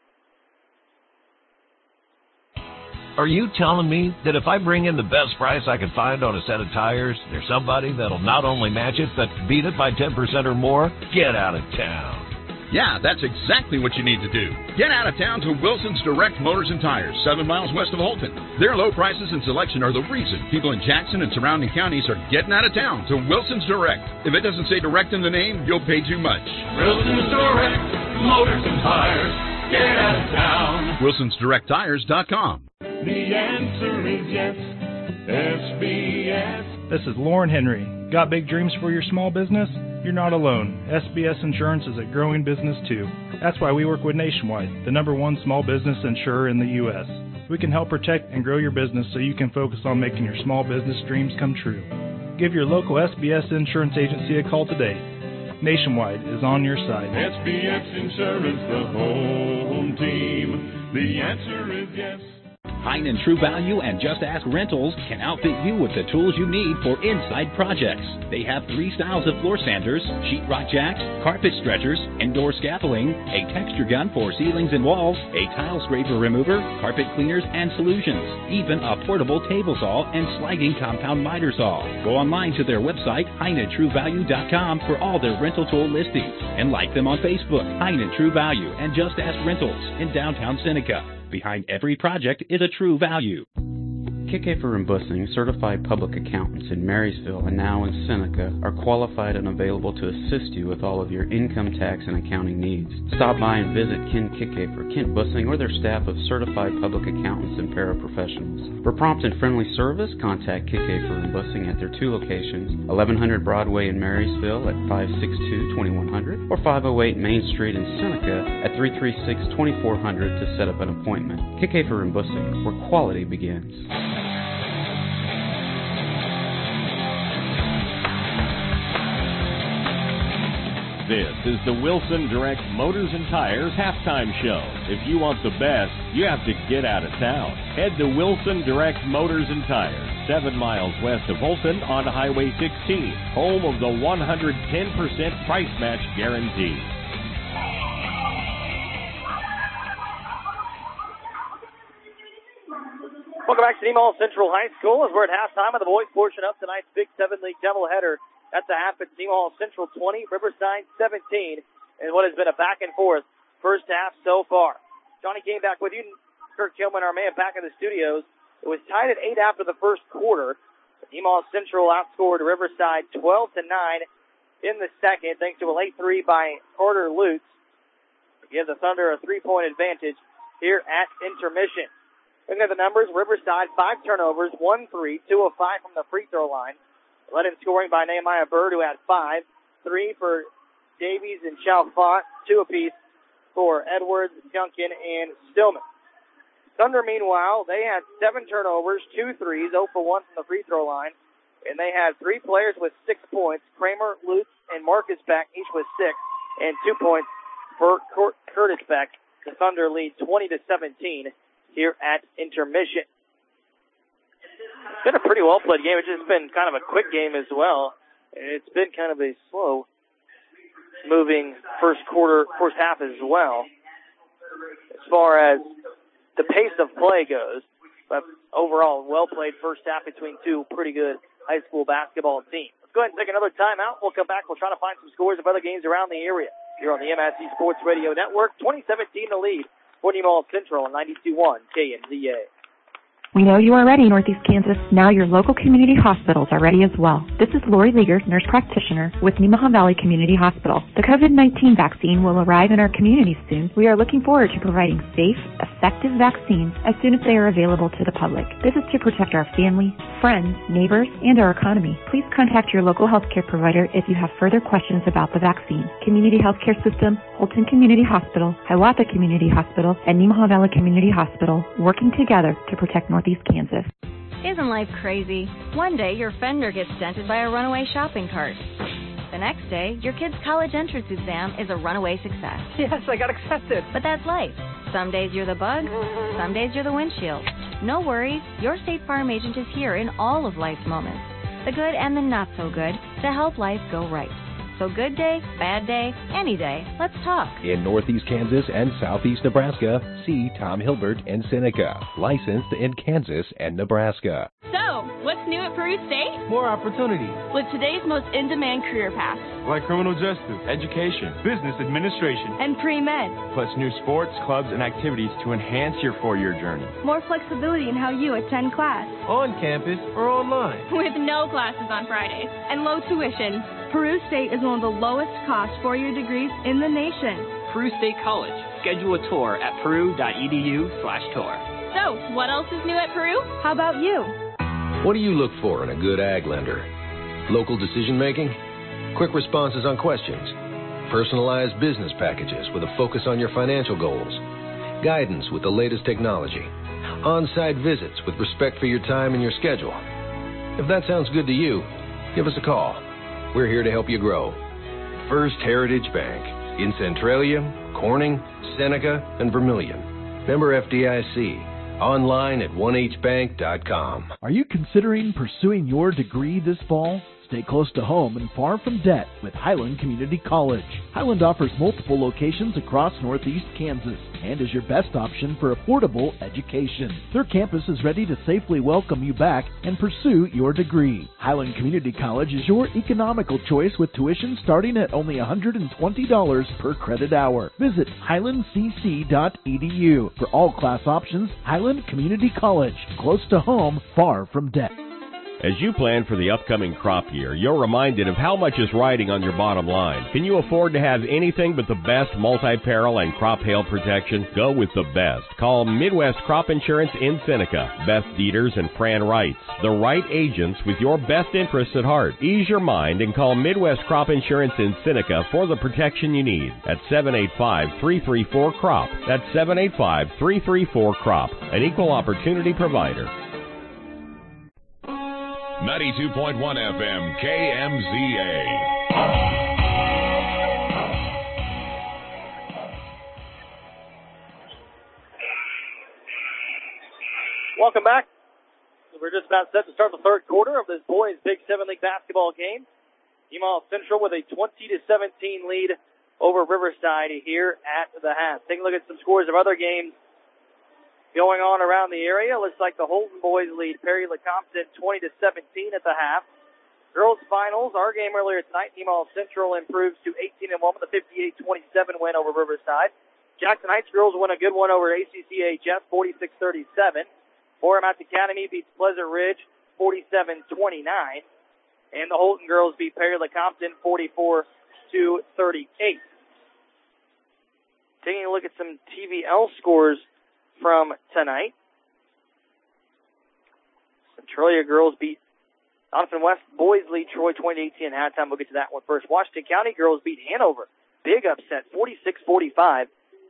Are you telling me that if I bring in the best price I can find on a set of tires, there's somebody that'll not only match it, but beat it by ten percent or more? Get out of town. Yeah, that's exactly what you need to do. Get out of town to Wilson's Direct Motors and Tires, seven miles west of Holton. Their low prices and selection are the reason people in Jackson and surrounding counties are getting out of town to Wilson's Direct. If it doesn't say direct in the name, you'll pay too much. Wilson's Direct Motors and Tires. Get out of town. Wilsons Direct Tires dot com. The answer is yes, S B S. This is Lauren Henry. Got big dreams for your small business? You're not alone. S B S Insurance is a growing business too. That's why we work with Nationwide, the number one small business insurer in the U S We can help protect and grow your business so you can focus on making your small business dreams come true. Give your local S B S Insurance agency a call today. Nationwide is on your side. S B S Insurance, the home team. The answer is yes. Hein and True Value and Just Ask Rentals can outfit you with the tools you need for inside projects. They have three styles of floor sanders, sheetrock jacks, carpet stretchers, indoor scaffolding, a texture gun for ceilings and walls, a tile scraper remover, carpet cleaners and solutions, even a portable table saw and sliding compound miter saw. Go online to their website, hein and true value dot com, for all their rental tool listings, and like them on Facebook, Hein and True Value and Just Ask Rentals in downtown Seneca. Behind every project is a True Value. Kickafer and Bussing, certified public accountants in Marysville and now in Seneca, are qualified and available to assist you with all of your income tax and accounting needs. Stop by and visit Ken Kickafer, Kent Bussing, or their staff of certified public accountants and paraprofessionals. For prompt and friendly service, contact Kickafer and Bussing at their two locations, eleven hundred Broadway in Marysville at five six two, two one zero zero or five oh eight Main Street in Seneca at three three six, two four zero zero to set up an appointment. Kickafer and Bussing, where quality begins. This is the Wilson Direct Motors and Tires halftime show. If you want the best, you have to get out of town. Head to Wilson Direct Motors and Tires, seven miles west of Holton on Highway sixteen, home of the one hundred ten percent price match guarantee. Welcome back to Nemaha Central High School as we're at halftime of the boys portion of tonight's Big Seven League doubleheader. At the half, it's Nemaha Central twenty, Riverside seventeen, and what has been a back and forth first half so far. Johnny came back with you. Kirk Tillman, our man, back in the studios. It was tied at eight after the first quarter. Nemaha Central outscored Riverside twelve to nine in the second, thanks to a late three by Carter Lutz. Give the Thunder a three-point advantage here at intermission. Looking at the numbers, Riverside, five turnovers, one three, two of five from the free throw line. Led in scoring by Nehemiah Bird, who had five. Three for Davies and Chalfont, two apiece for Edwards, Duncan, and Stillman. Thunder, meanwhile, they had seven turnovers, two threes, zero for one from the free throw line. And they had three players with six points. Kramer, Lutz, and Marcus Beck, each with six, and two points for Curtis Beck. The Thunder lead twenty to seventeen here at intermission. It's been a pretty well-played game. It's just been kind of a quick game as well. It's been kind of a slow-moving first quarter, first half as well, as far as the pace of play goes. But overall, well-played first half between two pretty good high school basketball teams. Let's go ahead and take another timeout. We'll come back. We'll try to find some scores of other games around the area here on the M S C Sports Radio Network. twenty seventeen the lead for Nemaha Central on ninety-two point one K M Z A. We know you are ready, Northeast Kansas. Now your local community hospitals are ready as well. This is Lori Leager, nurse practitioner with Nemaha Valley Community Hospital. The COVID nineteen vaccine will arrive in our community soon. We are looking forward to providing safe, effective vaccines as soon as they are available to the public. This is to protect our family, friends, neighbors, and our economy. Please contact your local healthcare provider if you have further questions about the vaccine. Community Healthcare System, Holton Community Hospital, Hiawatha Community Hospital, and Nemaha Valley Community Hospital working together to protect Northeast Kansas. Isn't life crazy? One day your fender gets dented by a runaway shopping cart. The next day, your kid's college entrance exam is a runaway success. Yes, I got accepted. But that's life. Some days you're the bug, some days you're the windshield. No worries, your State Farm agent is here in all of life's moments, the good and the not so good, to help life go right. So good day, bad day, any day, let's talk. In Northeast Kansas and Southeast Nebraska, see Tom Hilbert and Seneca, licensed in Kansas and Nebraska. So, what's new at Peru State? More opportunities. With today's most in-demand career paths. Like criminal justice, education, business administration, and pre-med. Plus new sports, clubs, and activities to enhance your four-year journey. More flexibility in how you attend class. On campus or online. With no classes on Fridays and low tuition. Peru State is one of the lowest cost four-year degrees in the nation. Peru State College. Schedule a tour at peru.edu slash tour. So, what else is new at Peru? How about you? What do you look for in a good ag lender? Local decision making? Quick responses on questions? Personalized business packages with a focus on your financial goals? Guidance with the latest technology? On-site visits with respect for your time and your schedule? If that sounds good to you, give us a call. We're here to help you grow. First Heritage Bank in Centralia, Corning, Seneca, and Vermilion. Member F D I C. Online at one h bank dot com. Are you considering pursuing your degree this fall? Stay close to home and far from debt with Highland Community College. Highland offers multiple locations across Northeast Kansas and is your best option for affordable education. Their campus is ready to safely welcome you back and pursue your degree. Highland Community College is your economical choice with tuition starting at only one hundred twenty dollars per credit hour. Visit highland c c dot e d u for all class options. Highland Community College, close to home, far from debt. As you plan for the upcoming crop year, you're reminded of how much is riding on your bottom line. Can you afford to have anything but the best multi-peril and crop hail protection? Go with the best. Call Midwest Crop Insurance in Seneca. Beth Dieters and Fran Wrights. The right agents with your best interests at heart. Ease your mind and call Midwest Crop Insurance in Seneca for the protection you need at seven eight five, three three four, C R O P. That's seven eight five, three three four, C R O P. An equal opportunity provider. ninety-two point one F M, K M Z A. Welcome back. We're just about set to start the third quarter of this boys' Big Seven League basketball game. Nemaha Central with a twenty to seventeen lead over Riverside here at the half. Taking a look at some scores of other games going on around the area. Looks like the Holton boys lead Perry Lecompton twenty to seventeen at the half. Girls finals, our game earlier tonight, Nemaha Central improves to eighteen and one with a fifty-eight twenty-seven win over Riverside. Jackson Heights girls win a good one over A C C H F, forty-six thirty-seven. Moorhead Academy beats Pleasant Ridge, forty-seven twenty-nine. And the Holton girls beat Perry Lecompton, forty-four to thirty-eight. Taking a look at some T V L scores from tonight. Centralia girls beat Donovan West. Boys lead Troy twenty to eighteen at halftime. We'll get to that one first. Washington County girls beat Hanover. Big upset, forty-six forty-five.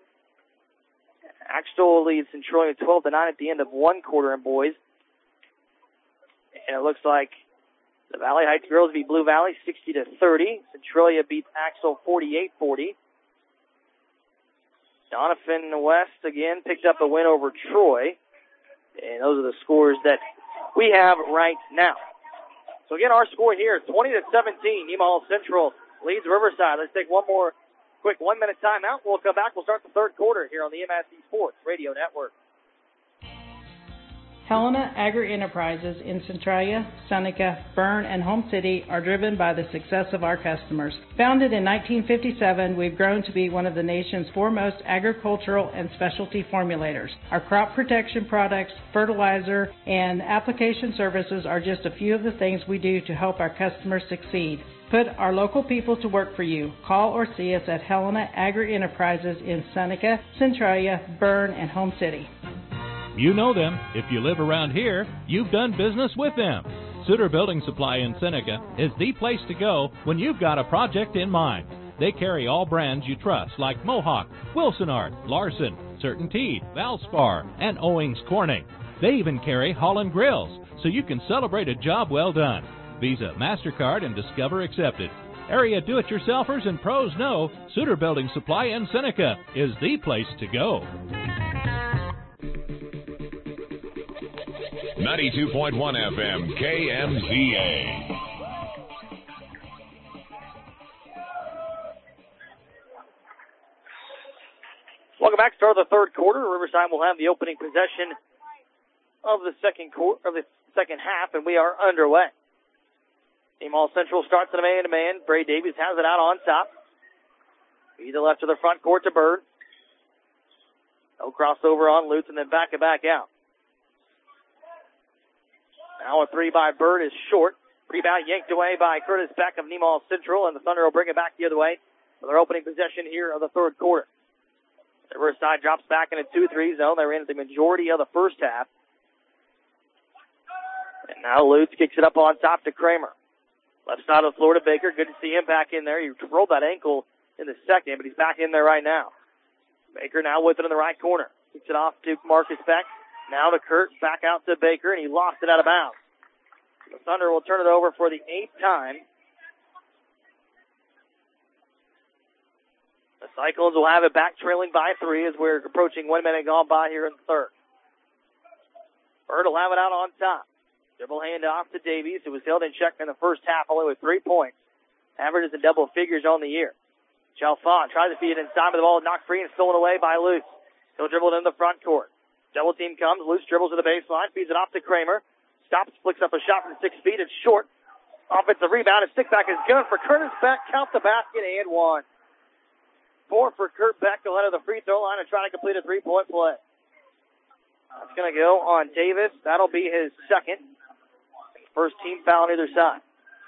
Axtell leads Centralia twelve to nine at the end of one quarter in boys. And it looks like the Valley Heights girls beat Blue Valley sixty to thirty. Centralia beats Axtell forty-eight forty. Donovan West again picked up a win over Troy. And those are the scores that we have right now. So again, our score here, twenty to seventeen. Nemaha Central leads Riverside. Let's take one more quick one-minute timeout. We'll come back. We'll start the third quarter here on the M S C Sports Radio Network. Helena Agri-Enterprises in Centralia, Seneca, Berne, and Home City are driven by the success of our customers. Founded in nineteen fifty-seven, we've grown to be one of the nation's foremost agricultural and specialty formulators. Our crop protection products, fertilizer, and application services are just a few of the things we do to help our customers succeed. Put our local people to work for you. Call or see us at Helena Agri-Enterprises in Seneca, Centralia, Berne, and Home City. You know them. If you live around here, you've done business with them. Suter Building Supply in Seneca is the place to go when you've got a project in mind. They carry all brands you trust like Mohawk, Wilsonart, Larson, CertainTeed, Valspar, and Owings Corning. They even carry Holland Grills, so you can celebrate a job well done. Visa, MasterCard, and Discover accepted. Area do-it-yourselfers and pros know Suter Building Supply in Seneca is the place to go. ninety-two point one F M, K M Z A. Welcome back. Start of the third quarter. Riverside will have the opening possession of the second quarter, of the second half, and we are underway. Nemaha Central starts in a man-to-man. Bray Davies has it out on top. Either left to the front court to Bird. No crossover on Lutz, and then back and back out. Now a three by Bird is short. Rebound yanked away by Curtis Beck of Nemaha Central, and the Thunder will bring it back the other way for their opening possession here of the third quarter. Riverside drops back in a two three zone. They ran at the majority of the first half. And now Lutz kicks it up on top to Kramer. Left side of the floor to Baker. Good to see him back in there. He rolled that ankle in the second, but he's back in there right now. Baker now with it in the right corner. Kicks it off to Marcus Beck. Now to Kurt. Back out to Baker, and he lost it out of bounds. The Thunder will turn it over for the eighth time. The Cyclones will have it back trailing by three as we're approaching one minute gone by here in the third. Bird will have it out on top. Dribble hand off to Davies, who was held in check in the first half, only with three points. Averages in double figures on the year. Chalfant tries to feed it inside, but the ball is knocked free and stolen away by Luce. He'll dribble it in the front court. Double team comes. Luce dribbles to the baseline, feeds it off to Kramer. Stops, flicks up a shot from six feet. It's short. Offensive rebound. His stick back is good for Curtis Beck. Count the basket and one. Four for Kurt Beck to head of the free throw line and try to complete a three-point play. That's going to go on Davis. That'll be his second. First team foul on either side.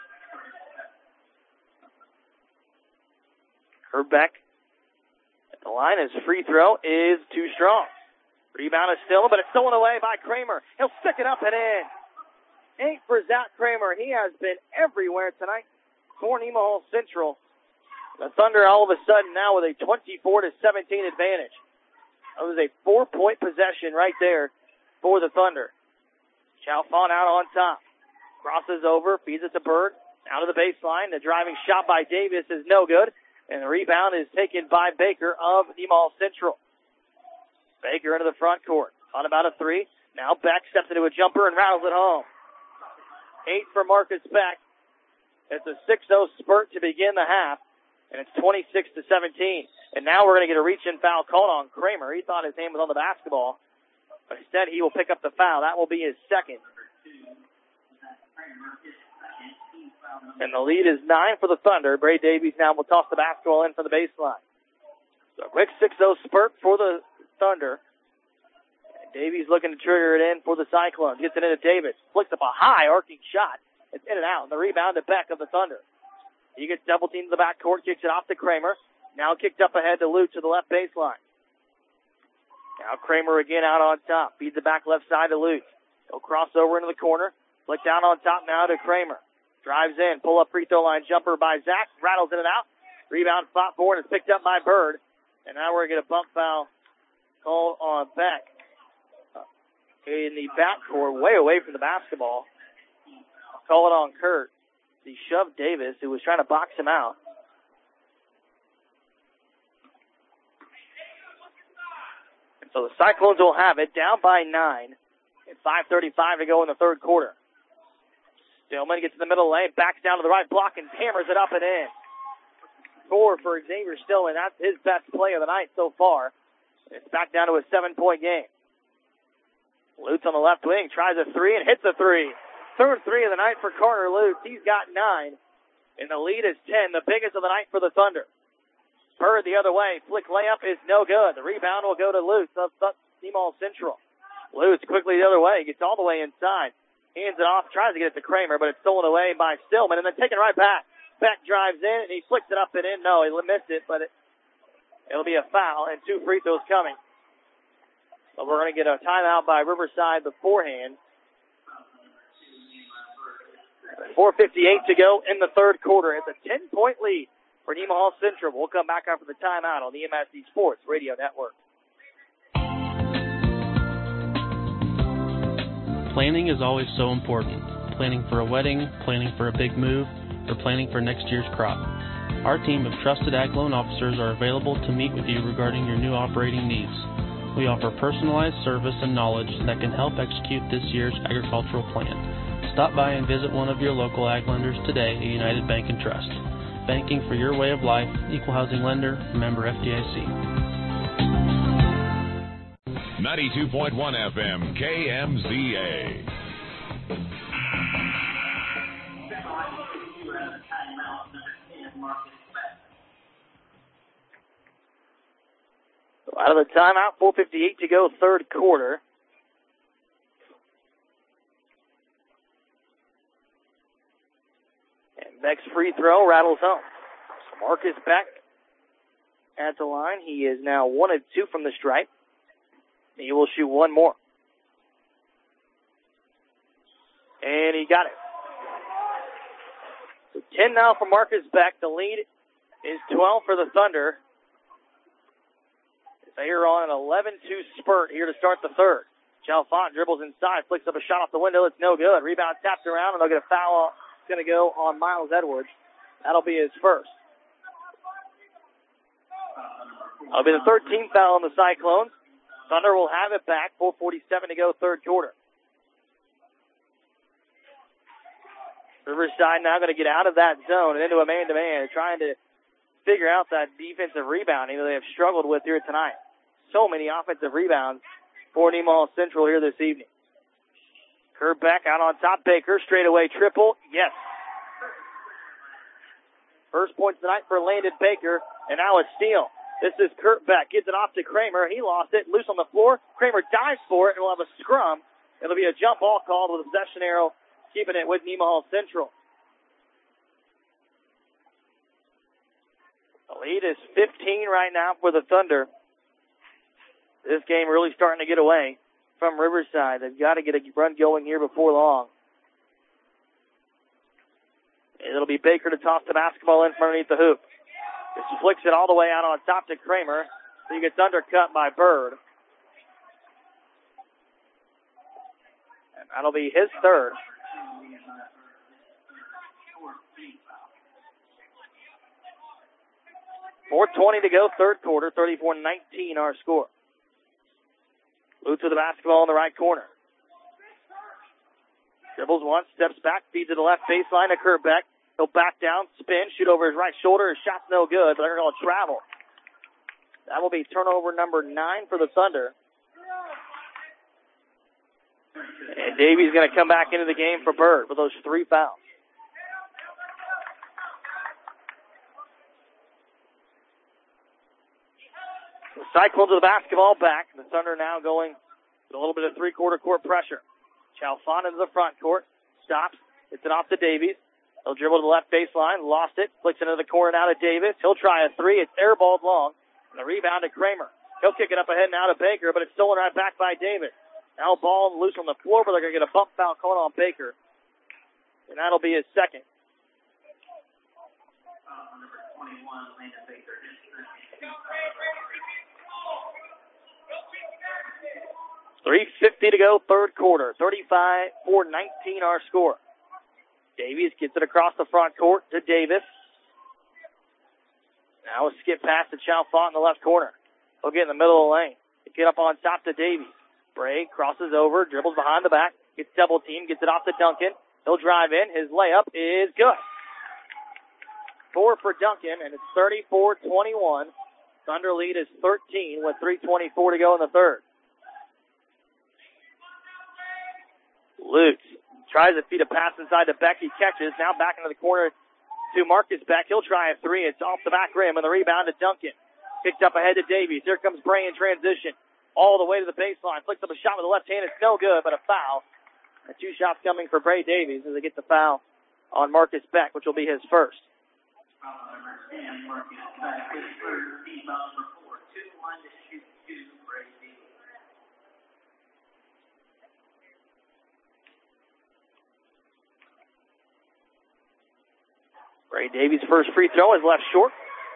Kurt Beck at the line. His free throw is too strong. Rebound is still, but it's stolen away by Kramer. He'll stick it up and in. Eight for Zach Kramer. He has been everywhere tonight for Nemaha Central. The Thunder all of a sudden now with a twenty-four to seventeen advantage. That was a four-point possession right there for the Thunder. Chalfant out on top. Crosses over, feeds it to Bird. Out of the baseline. The driving shot by Davis is no good. And the rebound is taken by Baker of Nemaha Central. Baker into the front court. On about a three. Now Beck steps into a jumper and rattles it home. Eight for Marcus Beck. It's a six oh spurt to begin the half. And it's twenty-six to seventeen. And now we're going to get a reach-in foul called on Kramer. He thought his hand was on the basketball. But instead, he will pick up the foul. That will be his second. And the lead is nine for the Thunder. Bray Davies now will toss the basketball in from the baseline. So a quick six oh spurt for the Thunder. And Davies looking to trigger it in for the Cyclones. Gets it into Davis. Flicks up a high arcing shot. It's in and out. And the rebound to Beck of the Thunder. He gets double teamed to the backcourt. Kicks it off to Kramer. Now kicked up ahead to Lute to the left baseline. Now Kramer again out on top. Feeds it back left side to Lute. He'll cross over into the corner. Flick down on top now to Kramer. Drives in. Pull up free throw line jumper by Zach. Rattles in and out. Rebound fought for and is picked up by Bird. And now we're going to get a bump foul called on Beck in the backcourt, way away from the basketball. I'll call it on Kurt. He shoved Davis, who was trying to box him out. And so the Cyclones will have it down by nine and five thirty-five to go in the third quarter. Stillman gets in the middle lane, backs down to the right block and hammers it up and in. Score for Xavier Stillman. That's his best play of the night so far. It's back down to a seven-point game. Lutz on the left wing tries a three and hits a three. Third three of the night for Carter Lutz. He's got nine, and the lead is ten, the biggest of the night for the Thunder. Bird the other way. Flick layup is no good. The rebound will go to Lutz of Nemaha Central. Lutz quickly the other way. Gets all the way inside. Hands it off. Tries to get it to Kramer, but it's stolen away by Stillman, and then taken right back. Beck drives in, and he flicks it up and in. No, he missed it, but it, it'll be a foul, and two free throws coming. So we're going to get a timeout by Riverside beforehand. four fifty-eight to go in the third quarter. It's a ten-point lead for Nemaha Central. We'll come back after the timeout on the M S D Sports Radio Network. Planning is always so important. Planning for a wedding, planning for a big move, or planning for next year's crop. Our team of trusted ag loan officers are available to meet with you regarding your new operating needs. We offer personalized service and knowledge that can help execute this year's agricultural plan. Stop by and visit one of your local ag lenders today at United Bank and Trust. Banking for your way of life, equal housing lender, member F D I C. ninety-two point one F M, K M Z A. So out of the timeout, four fifty-eight to go, third quarter. And Beck's free throw rattles home. So Marcus Beck at the line. He is now one of two from the stripe. He will shoot one more. And he got it. So ten now for Marcus Beck. The lead is twelve for the Thunder. They are on an eleven two spurt here to start the third. Chalfant dribbles inside, flicks up a shot off the window. It's no good. Rebound tapped around, and they'll get a foul. It's going to go on Miles Edwards. That'll be his first. That'll be the thirteenth foul on the Cyclones. Thunder will have it back. four forty-seven to go, third quarter. Riverside now going to get out of that zone and into a man-to-man, trying to figure out that defensive rebounding that they have struggled with here tonight. So many offensive rebounds for Nemaha Central here this evening. Kurt Beck out on top. Baker, straightaway triple. Yes. First points tonight for Landon Baker, and now a steal. This is Kurt Beck. Gives it off to Kramer. He lost it. Loose on the floor. Kramer dives for it, and we'll have a scrum. It'll be a jump ball called with a possession arrow, keeping it with Nemaha Central. The lead is fifteen right now for the Thunder. This game really starting to get away from Riverside. They've got to get a run going here before long. And it'll be Baker to toss the basketball in from underneath the hoop. Just flicks it all the way out on top to Kramer. He gets undercut by Bird. And that'll be his third. four twenty to go, third quarter, thirty-four nineteen our score. Lutz with the basketball in the right corner. Dribbles once, steps back, feeds to the left baseline to Kurt Beck. He'll back down, spin, shoot over his right shoulder. His shot's no good, but they're going to travel. That will be turnover number nine for the Thunder. And Davies going to come back into the game for Bird with those three fouls. The Cyclones with the basketball back. The Thunder now going with a little bit of three-quarter court pressure. Chalfant into the front court. Stops. It's it off to Davies. He'll dribble to the left baseline. Lost it. Flicks into the corner now to Davis. He'll try a three. It's airballed long. And the rebound to Kramer. He'll kick it up ahead now to Baker, but it's stolen right back by Davis. Now ball loose on the floor, but they're going to get a bump foul called on Baker. And that'll be his second. three fifty to go, third quarter. thirty-five four nineteen our score. Davies gets it across the front court to Davis. Now a skip pass to Chalfant in the left corner. He'll get in the middle of the lane. Get up on top to Davies. Bray crosses over, dribbles behind the back, gets double teamed, gets it off to Duncan. He'll drive in. His layup is good. Four for Duncan, and it's thirty-four twenty-one. Thunder lead is thirteen with three twenty-four to go in the third. Lutz tries to feed a pass inside to Beck. He catches. Now back into the corner to Marcus Beck. He'll try a three. It's off the back rim, and the rebound to Duncan. Kicked up ahead to Davies. Here comes Bray in transition. All the way to the baseline. Flicks up a shot with the left hand. It's no good, but a foul. And two shots coming for Bray Davies as they get the foul on Marcus Beck, which will be his first. Bray Davies' first free throw is left short.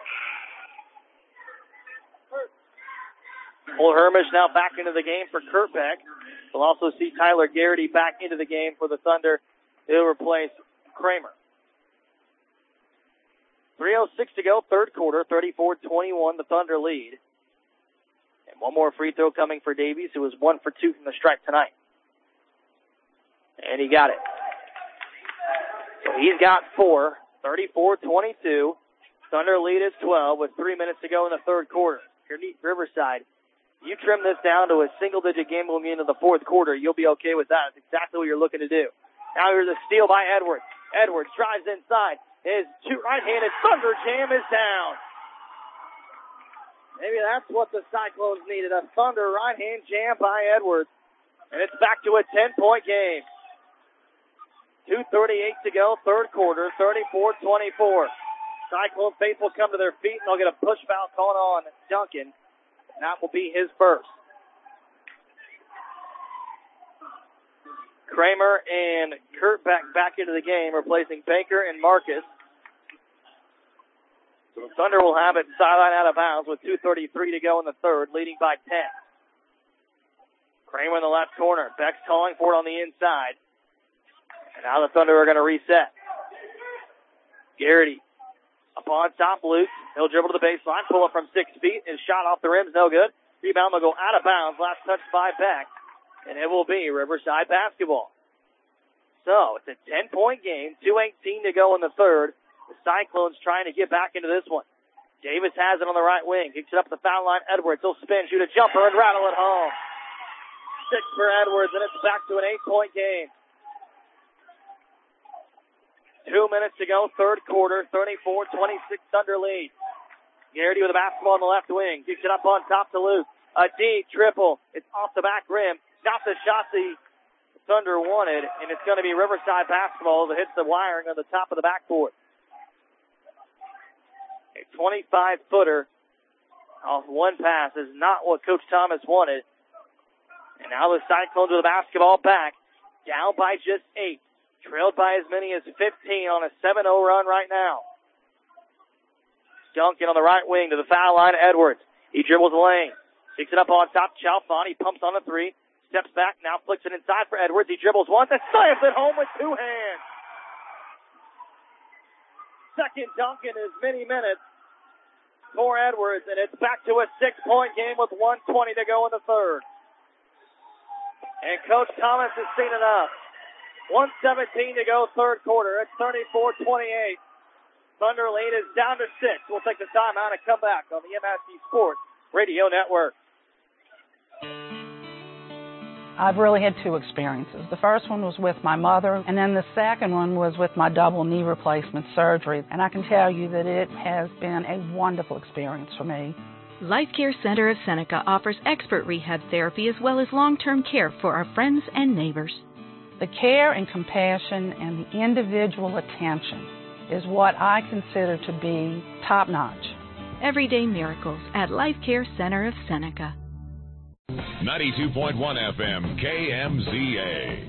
Cole Hermish now back into the game for Kurt Beck. We'll also see Tyler Garrity back into the game for the Thunder. He'll replace Kramer. three oh six to go, third quarter, thirty-four twenty-one, the Thunder lead. And one more free throw coming for Davies, who was one for two from the stripe tonight. And he got it. So he's got four, thirty-four twenty-two. Thunder lead is twelve with three minutes to go in the third quarter. Here at Riverside, you trim this down to a single-digit game going into the fourth quarter, you'll be okay with that. That's exactly what you're looking to do. Now here's a steal by Edwards. Edwards drives inside. His two right-handed Thunder jam is down. Maybe that's what the Cyclones needed, a Thunder right-hand jam by Edwards. And it's back to a ten-point game. two thirty-eight to go, third quarter, thirty-four twenty-four. Cyclone faithful come to their feet, and they'll get a push foul called on Duncan. And that will be his first. Kramer and Kurt back back into the game, replacing Baker and Marcus. So the Thunder will have it sideline out of bounds with two thirty-three to go in the third, leading by ten. Kramer in the left corner. Beck's calling for it on the inside. And now the Thunder are going to reset. Garrity up on top, Luke. He'll dribble to the baseline, pull up from six feet. His shot off the rim's no good. Rebound will go out of bounds. Last touch by Beck. And it will be Riverside basketball. So it's a ten-point game. two eighteen to go in the third. The Cyclones trying to get back into this one. Davis has it on the right wing. Kicks it up the foul line. Edwards, he'll spin, shoot a jumper, and rattle it home. Six for Edwards, and it's back to an eight-point game. Two minutes to go, third quarter, thirty-four twenty-six Thunder lead. Garrity with the basketball on the left wing. Kicks it up on top to Luke. A deep triple. It's off the back rim. Not the shot the Thunder wanted, and it's going to be Riverside basketball that hits the wiring on the top of the backboard. A twenty-five footer off one pass is not what Coach Thomas wanted. And now the Cyclones with the basketball back, down by just eight. Trailed by as many as fifteen on a seven oh run right now. Duncan on the right wing to the foul line. Edwards. He dribbles the lane. Picks it up on top. Chalfant. He pumps on the three. Steps back. Now flicks it inside for Edwards. He dribbles once and slams it home with two hands. Second dunk in as many minutes for Edwards. And it's back to a six-point game with one twenty to go in the third. And Coach Thomas has seen enough. one seventeen to go, third quarter. It's thirty-four twenty-eight. Thunder lead is down to six. We'll take the timeout and come back on the M S C Sports Radio Network. I've really had two experiences. The first one was with my mother, and then the second one was with my double knee replacement surgery. And I can tell you that it has been a wonderful experience for me. Life Care Center of Seneca offers expert rehab therapy as well as long-term care for our friends and neighbors. The care and compassion and the individual attention is what I consider to be top-notch. Everyday miracles at Life Care Center of Seneca. ninety-two point one F M, K M Z A.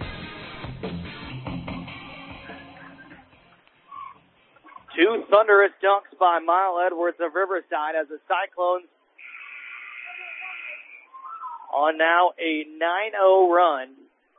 Two thunderous dunks by Mile Edwards of Riverside as the Cyclones on now a nine oh run.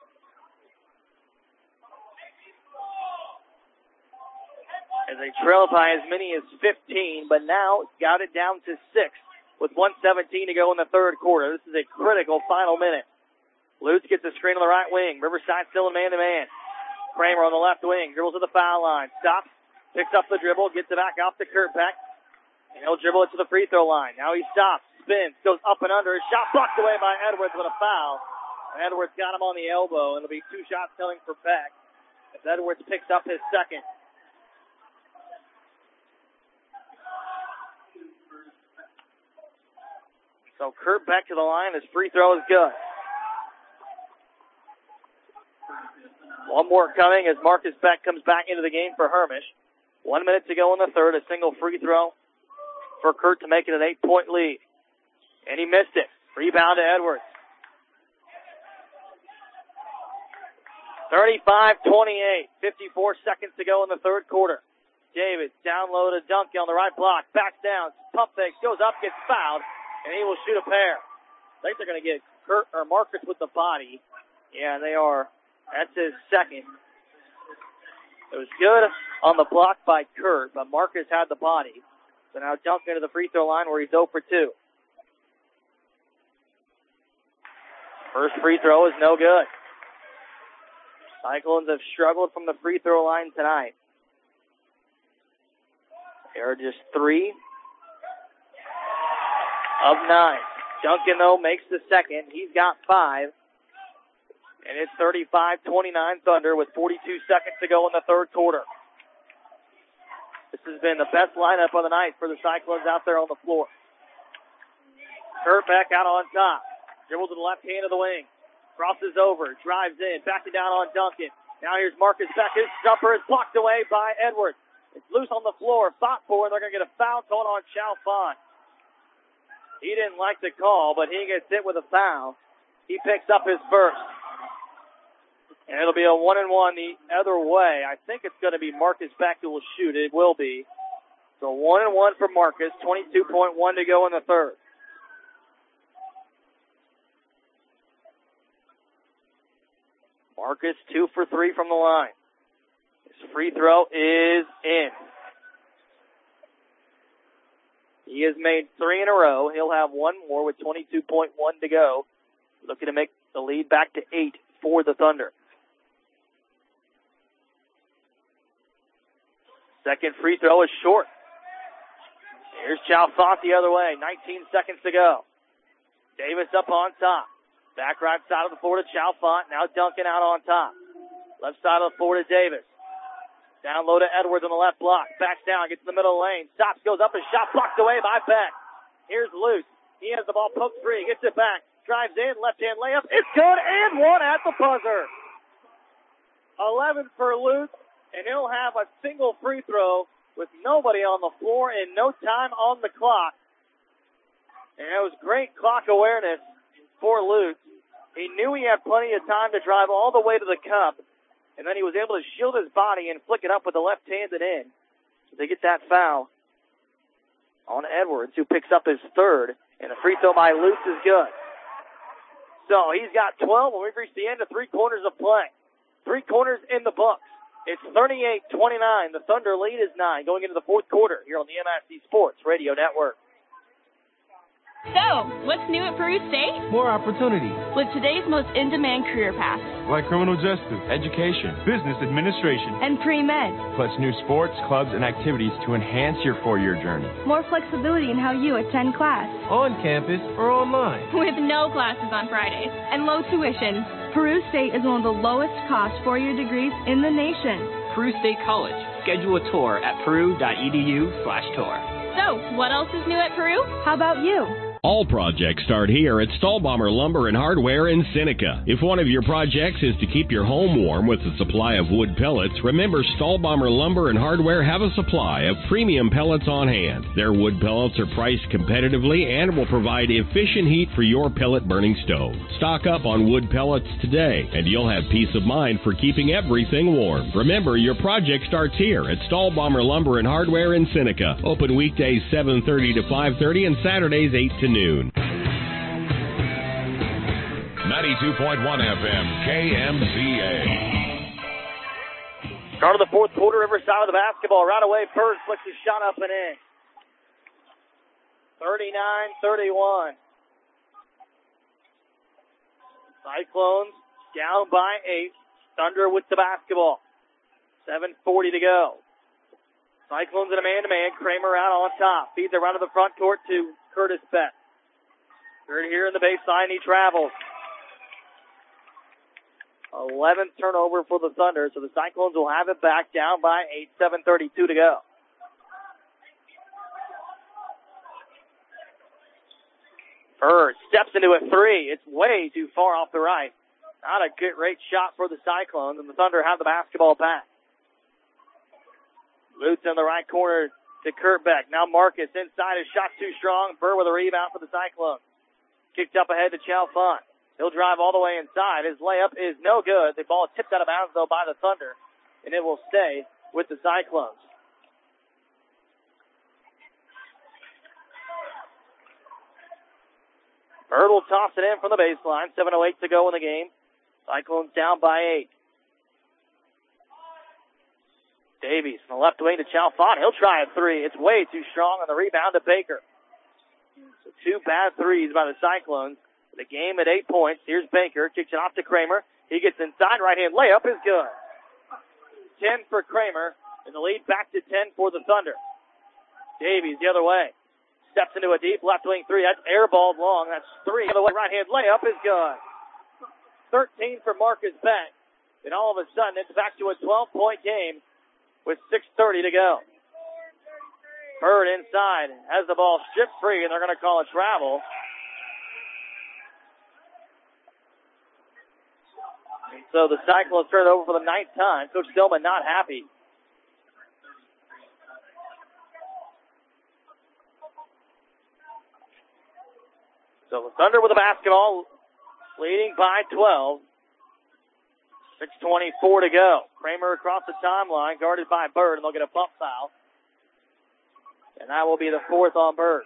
As they trail by as many as fifteen, but now got it down to six with one seventeen to go in the third quarter. This is a critical final minute. Lutz gets a screen on the right wing. Riverside still in man-to-man. Kramer on the left wing. Dribbles to the foul line. Stops. Picks up the dribble. Gets it back off to Kurt Beck. And he'll dribble it to the free throw line. Now he stops. Spins. Goes up and under. His shot blocked away by Edwards with a foul. And Edwards got him on the elbow. And it'll be two shots coming for Beck as Edwards picks up his second. So Kurt Beck to the line. His free throw is good. One more coming as Marcus Beck comes back into the game for Hermish. One minute to go in the third. A single free throw for Kurt to make it an eight-point lead. And he missed it. Rebound to Edwards. thirty-five twenty-eight. fifty-four seconds to go in the third quarter. Davis down low to Duncan on the right block. Backs down. Pump fake. Goes up. Gets fouled. And he will shoot a pair. I think they're going to get Kurt or Marcus with the body. Yeah, they are. That's his second. It was good on the block by Kurt, but Marcus had the body. So now Duncan to the free throw line where he's zero for two. First free throw is no good. Cyclones have struggled from the free throw line tonight. They're just three of nine. Duncan, though, makes the second. He's got five. And it's thirty-five twenty-nine Thunder with forty-two seconds to go in the third quarter. This has been the best lineup of the night for the Cyclones out there on the floor. Kurt Beck out on top. Dribbles to the left hand of the wing. Crosses over. Drives in. Backing down on Duncan. Now here's Marcus Beck. His jumper is blocked away by Edwards. It's loose on the floor. Fought for, and they're going to get a foul called on Chalfant. He didn't like the call, but he gets hit with a foul. He picks up his first. And it'll be a one and one the other way. I think it's going to be Marcus Beck who will shoot. It will be. So one and one for Marcus. twenty-two point one to go in the third. Marcus two for three from the line. His free throw is in. He has made three in a row. He'll have one more with twenty-two point one to go. Looking to make the lead back to eight for the Thunder. Second free throw is short. Here's Chalfant the other way. nineteen seconds to go. Davis up on top. Back right side of the floor to Chalfant. Now Duncan out on top. Left side of the floor to Davis. Down low to Edwards on the left block. Backs down, gets in the middle lane. Stops, goes up, and shot blocked away by Beck. Here's Luce. He has the ball poked free. Gets it back. Drives in. Left-hand layup. It's good, and one at the buzzer. eleven for Luce, and he'll have a single free throw with nobody on the floor and no time on the clock. And it was great clock awareness for Luce. He knew he had plenty of time to drive all the way to the cup. And then he was able to shield his body and flick it up with the left-handed in. So they get that foul on Edwards, who picks up his third. And the free throw by Luce is good. So he's got twelve, and we've reached the end of three quarters of play. Three quarters in the books. It's thirty-eight twenty-nine. The Thunder lead is nine going into the fourth quarter here on the M I C Sports Radio Network. So, what's new at Peru State? More opportunity. With today's most in-demand career paths. Like criminal justice, education, business administration, and pre-med. Plus new sports, clubs, and activities to enhance your four-year journey. More flexibility in how you attend class. On campus or online. With no classes on Fridays and low tuition. Peru State is one of the lowest cost four-year degrees in the nation. Peru State College. Schedule a tour at peru.edu slash tour. So, what else is new at Peru? How about you? All projects start here at Stahlbommer Lumber and Hardware in Seneca. If one of your projects is to keep your home warm with a supply of wood pellets, remember Stahlbommer Lumber and Hardware have a supply of premium pellets on hand. Their wood pellets are priced competitively and will provide efficient heat for your pellet burning stove. Stock up on wood pellets today, and you'll have peace of mind for keeping everything warm. Remember, your project starts here at Stahlbommer Lumber and Hardware in Seneca. Open weekdays seven thirty to five thirty and Saturdays eight to noon. ninety-two point one F M, K M Z A. Start of the fourth quarter, Riverside with the basketball. Right away, Bird flicks his shot up and in. thirty-nine thirty-one. Cyclones down by eight. Thunder with the basketball. seven forty to go. Cyclones in a man-to-man. Kramer out on top. Feeds it right to the front court to Curtis Beck. Third here in the baseline, he travels. eleventh turnover for the Thunder, so the Cyclones will have it back down by eight, seven thirty-two to go. Bird steps into a three. It's way too far off the right. Not a good, great shot for the Cyclones, and the Thunder have the basketball back. Lutz in the right corner to Kurt Beck. Now Marcus inside. His shot's too strong. Bird with a rebound for the Cyclones. Kicked up ahead to Chalfont. He'll drive all the way inside. His layup is no good. The ball tipped out of bounds, though, by the Thunder, and it will stay with the Cyclones. Bird will toss it in from the baseline. seven oh eight to go in the game. Cyclones down by eight. Davies from the left wing to Chalfont. He'll try a three. It's way too strong on the rebound to Baker. So two bad threes by the Cyclones. The game at eight points. Here's Baker. Kicks it off to Kramer. He gets inside. Right-hand layup is good. ten for Kramer. And the lead back to ten for the Thunder. Davies the other way. Steps into a deep left wing three. That's airballed long. That's three. The other way. Right-hand layup is good. thirteen for Marcus Beck. And all of a sudden, it's back to a twelve-point game with six thirty to go. Bird inside has the ball stripped free, and they're going to call a travel. And so the Cyclones turn it over for the ninth time. Coach Stillman not happy. So the Thunder with the basketball, leading by twelve. six twenty-four to go. Kramer across the timeline, guarded by Bird, and they'll get a bump foul. And that will be the fourth on Bird.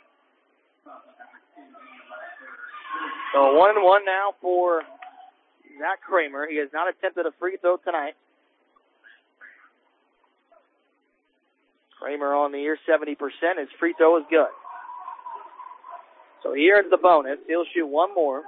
So one and one now for Zach Kramer. He has not attempted a free throw tonight. Kramer on the year, seventy percent. His free throw is good. So he earns the bonus. He'll shoot one more.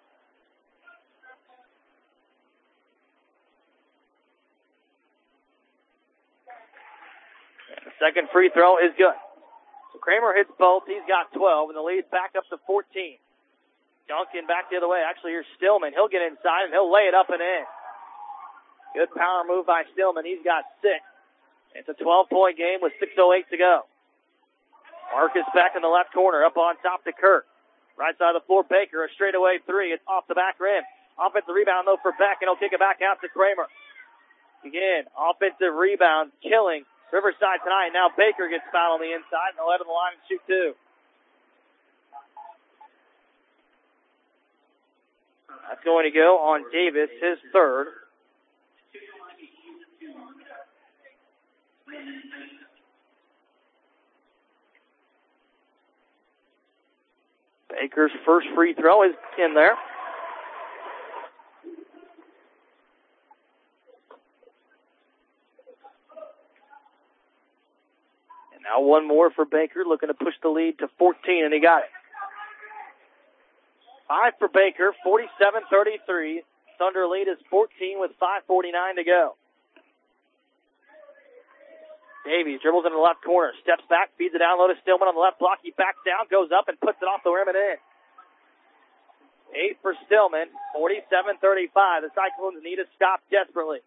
And the second free throw is good. So Kramer hits both. He's got twelve, and the lead back up to fourteen. Duncan back the other way. Actually, here's Stillman. He'll get inside, and he'll lay it up and in. Good power move by Stillman. He's got six. It's a twelve-point game with six oh eight to go. Marcus back in the left corner, up on top to Kirk. Right side of the floor, Baker, a straightaway three. It's off the back rim. Offensive rebound, though, for Beck, and he'll kick it back out to Kramer. Again, offensive rebound, killing Riverside tonight. Now Baker gets fouled on the inside, and they'll head to the line and shoot two. That's going to go on Davis, his third. Baker's first free throw is in there. And now one more for Baker, looking to push the lead to fourteen, and he got it. Five for Baker, forty-seven thirty-three. Thunder lead is fourteen with five forty-nine to go. Davies dribbles into the left corner, steps back, feeds it down low to Stillman on the left block. He backs down, goes up, and puts it off the rim and in. Eight for Stillman, forty-seven thirty-five. The Cyclones need a stop desperately.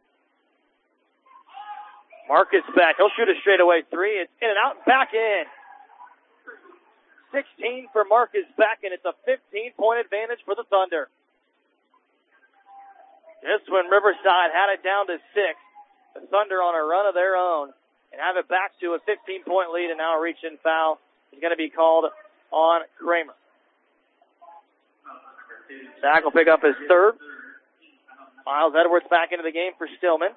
Marcus Beck, he'll shoot a straightaway three. It's in and out and back in. sixteen for Marcus Beck, and it's a fifteen-point advantage for the Thunder. This one, Riverside had it down to six. The Thunder on a run of their own and have it back to a fifteen-point lead, and now a reach-in foul is going to be called on Kramer. Zach will pick up his third. Miles Edwards back into the game for Stillman.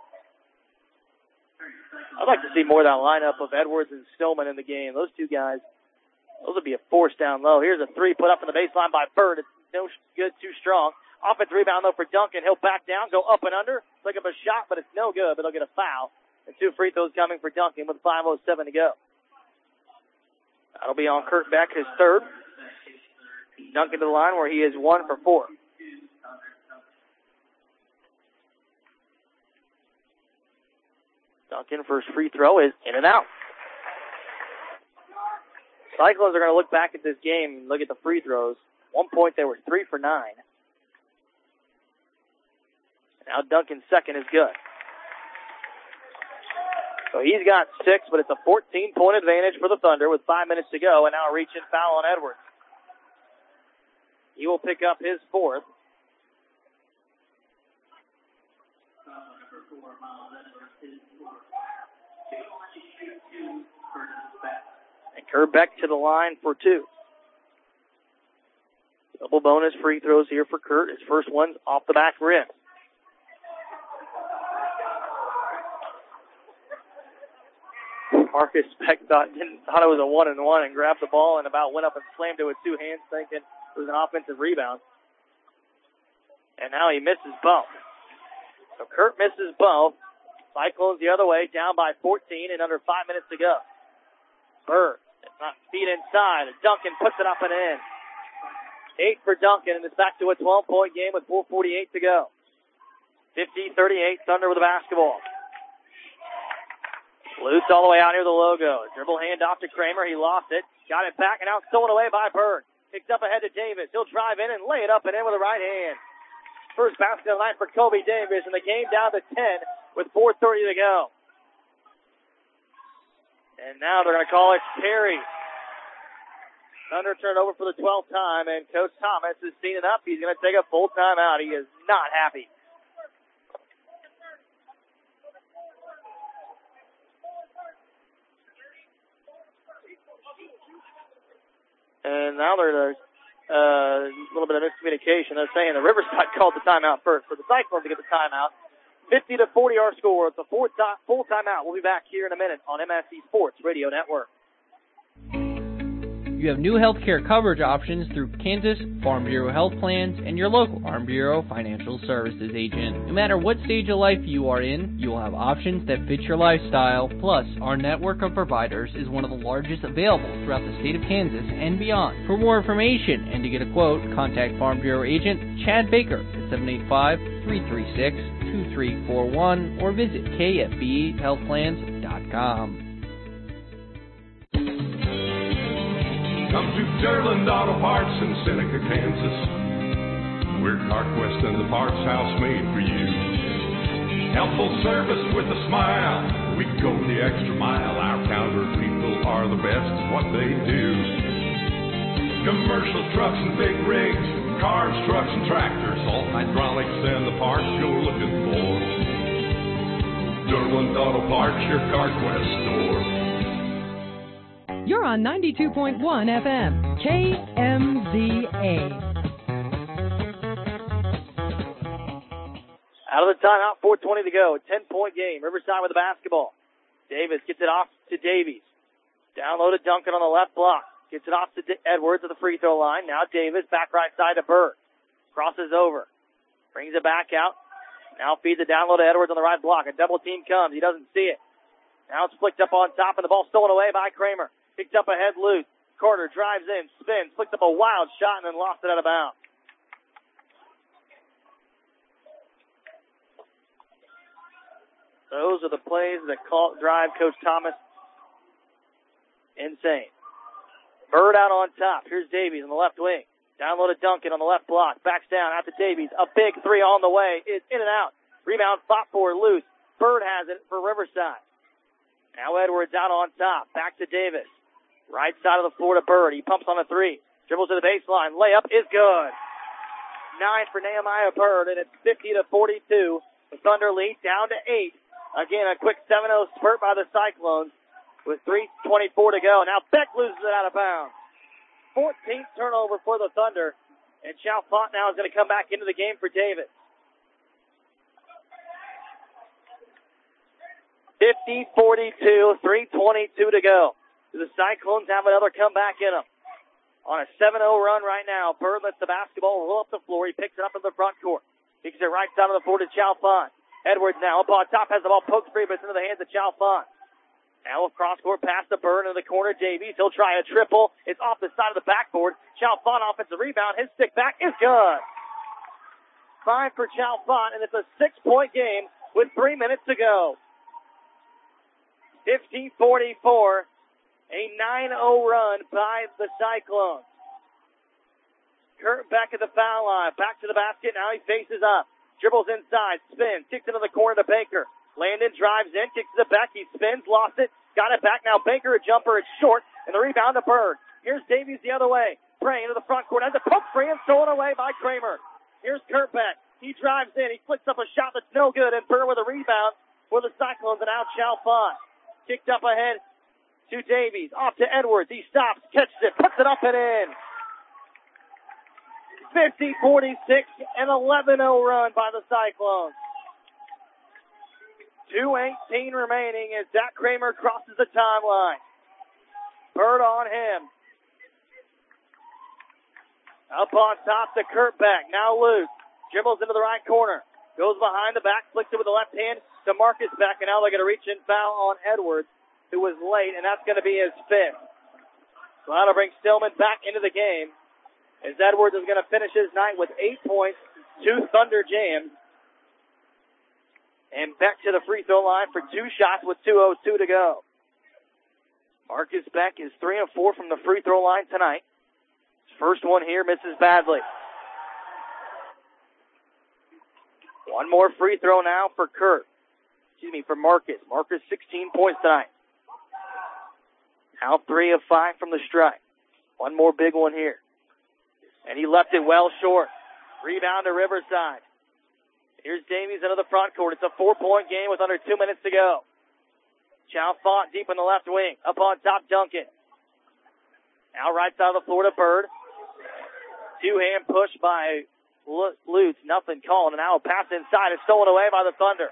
I'd like to see more of that lineup of Edwards and Stillman in the game. Those two guys, those would be a force down low. Here's a three put up in the baseline by Bird. It's no good, too strong. Offensive rebound, though, for Duncan. He'll back down, go up and under. Pick up a shot, but it's no good, but he'll get a foul. And two free throws coming for Duncan with five oh seven to go. That'll be on Kurt Beck, his third. Duncan to the line where he is one for four. Duncan, first free throw is in and out. Cyclones are going to look back at this game and look at the free throws. One point they were three for nine. Now Duncan's second is good. So he's got six, but it's a fourteen-point advantage for the Thunder with five minutes to go, and now a reach-in foul on Edwards. He will pick up his fourth. And Kurt Beck to the line for two. Double bonus free throws here for Kurt. His first one's off the back rim. Marcus Beck thought, didn't, thought it was a one and one and grabbed the ball and about went up and slammed it with two hands thinking it was an offensive rebound. And now he misses both. So Kurt misses both. Cyclones the other way, down by fourteen and under five minutes to go. Bird, not feet inside. Duncan puts it up and in. Eight for Duncan, and it's back to a twelve-point game with four forty-eight to go. fifty thirty-eight, Thunder with the basketball. Loose all the way out near the logo. Dribble hand off to Kramer. He lost it. Got it back, and now it's stolen away by Bird. Picks up ahead to Davis. He'll drive in and lay it up and in with the right hand. First basket of the night for Kobe Davis, and the game down to ten with four thirty to go. And now they're going to call it carry. Thunder turned over for the twelfth time, and Coach Thomas has seen it up. He's going to take a full timeout. He is not happy. And now there's a uh, little bit of miscommunication. They're saying the Riverside called the timeout first. For the Cyclones to get the timeout. fifty to forty our score. It's a full timeout. We'll be back here in a minute on M S C Sports Radio Network. You have new health care coverage options through Kansas Farm Bureau Health Plans and your local Farm Bureau Financial Services agent. No matter what stage of life you are in, you will have options that fit your lifestyle. Plus, our network of providers is one of the largest available throughout the state of Kansas and beyond. For more information and to get a quote, contact Farm Bureau agent Chad Baker at seven eight five, three three six, two three four one or visit K F B health plans dot com. Come to Derland Auto Parts in Seneca, Kansas. We're CarQuest and the Parts House made for you. Helpful service with a smile. We go the extra mile. Our counter people are the best at what they do. Commercial trucks and big rigs, cars, trucks, and tractors, all hydraulics and the parts you're looking for. Derland Auto Parts, your CarQuest store. You're on ninety-two point one F M, K M Z A. Out of the timeout, four twenty to go. A ten-point game. Riverside with the basketball. Davis gets it off to Davies. Down low to Duncan on the left block. Gets it off to Edwards at the free throw line. Now Davis back right side to Bird. Crosses over. Brings it back out. Now feeds it down low to Edwards on the right block. A double team comes. He doesn't see it. Now it's flicked up on top, and the ball stolen away by Kramer. Picked up ahead loose. Carter drives in, spins, flicks up a wild shot, and then lost it out of bounds. Those are the plays that call, drive Coach Thomas insane. Bird out on top. Here's Davies on the left wing. Down low to Duncan on the left block. Backs down out to Davies. A big three on the way. It's in and out. Rebound fought for loose. Bird has it for Riverside. Now Edwards out on top. Back to Davis. Right side of the floor to Bird. He pumps on a three. Dribbles to the baseline. Layup is good. Nine for Nehemiah Bird, and it's fifty to forty-two. The Thunder lead down to eight. Again, a quick seven oh spurt by the Cyclones with three twenty-four to go. Now Beck loses it out of bounds. fourteenth turnover for the Thunder, and Chalfont now is going to come back into the game for Davis. fifty forty-two, three twenty-two to go. Do the Cyclones have another comeback in them? On a seven oh run right now, Bird lets the basketball roll up the floor. He picks it up in the front court. Kicks it right side of the floor to Chalfont. Edwards now up on top, has the ball poked free, but it's into the hands of Chalfont. Now a cross-court pass to Bird into the corner. Davies, he'll try a triple. It's off the side of the backboard. Chalfont offensive rebound. His stick back is good. Five for Chalfont, and it's a six-point game with three minutes to go. fifty forty-four. A nine oh run by the Cyclones. Kurt back at the foul line. Back to the basket. Now he faces up. Dribbles inside. Spins. Kicks into the corner to Baker. Landon drives in. Kicks it back. He spins. Lost it. Got it back. Now Baker a jumper. It's short. And the rebound to Bird. Here's Davies the other way. Bray into the front court. Has a poke free and stolen away by Kramer. Here's Kurt back. He drives in. He flicks up a shot that's no good. And Bird with a rebound for the Cyclones. And out Chalfont. Kicked up ahead to Davies. Off to Edwards. He stops, catches it, puts it up and in. fifty forty-six, an eleven oh run by the Cyclones. two eighteen remaining as Zach Kramer crosses the timeline. Bird on him. Up on top to Kurt Beck. Now loose. Dribbles into the right corner. Goes behind the back, flicks it with the left hand to Marcus Beck, and now they're going to reach in foul on Edwards, who was late, and that's going to be his fifth. So that'll bring Stillman back into the game as Edwards is going to finish his night with eight points, two Thunder jams, and Beck to the free throw line for two shots with two oh two to go. Marcus Beck is three and four from the free throw line tonight. His first one here misses badly. One more free throw now for Kurt. Excuse me, for Marcus. Marcus sixteen points tonight. Now three of five from the strike. One more big one here. And he left it well short. Rebound to Riverside. Here's Davies into the front court. It's a four-point game with under two minutes to go. Chalfont deep in the left wing. Up on top, Duncan. Now right side of the floor to Bird. Two-hand push by Lutz. Nothing calling. And now a pass inside is stolen away by the Thunder.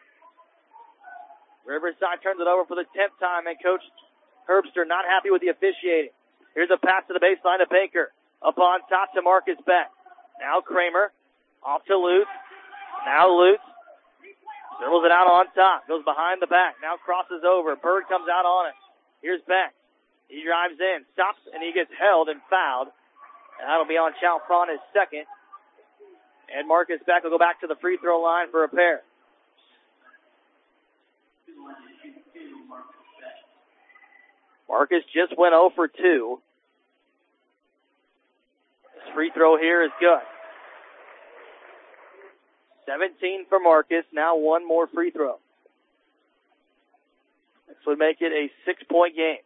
Riverside turns it over for the tenth time, and Coach Herbster not happy with the officiating. Here's a pass to the baseline to Baker. Up on top to Marcus Beck. Now Kramer. Off to Lutz. Now Lutz. Dribbles it out on top. Goes behind the back. Now crosses over. Bird comes out on it. Here's Beck. He drives in. Stops, and he gets held and fouled. And that'll be on Chalfont, his second. And Marcus Beck will go back to the free throw line for a pair. Marcus just went oh for two. His free throw here is good. seventeen for Marcus. Now one more free throw. This would make it a six-point game.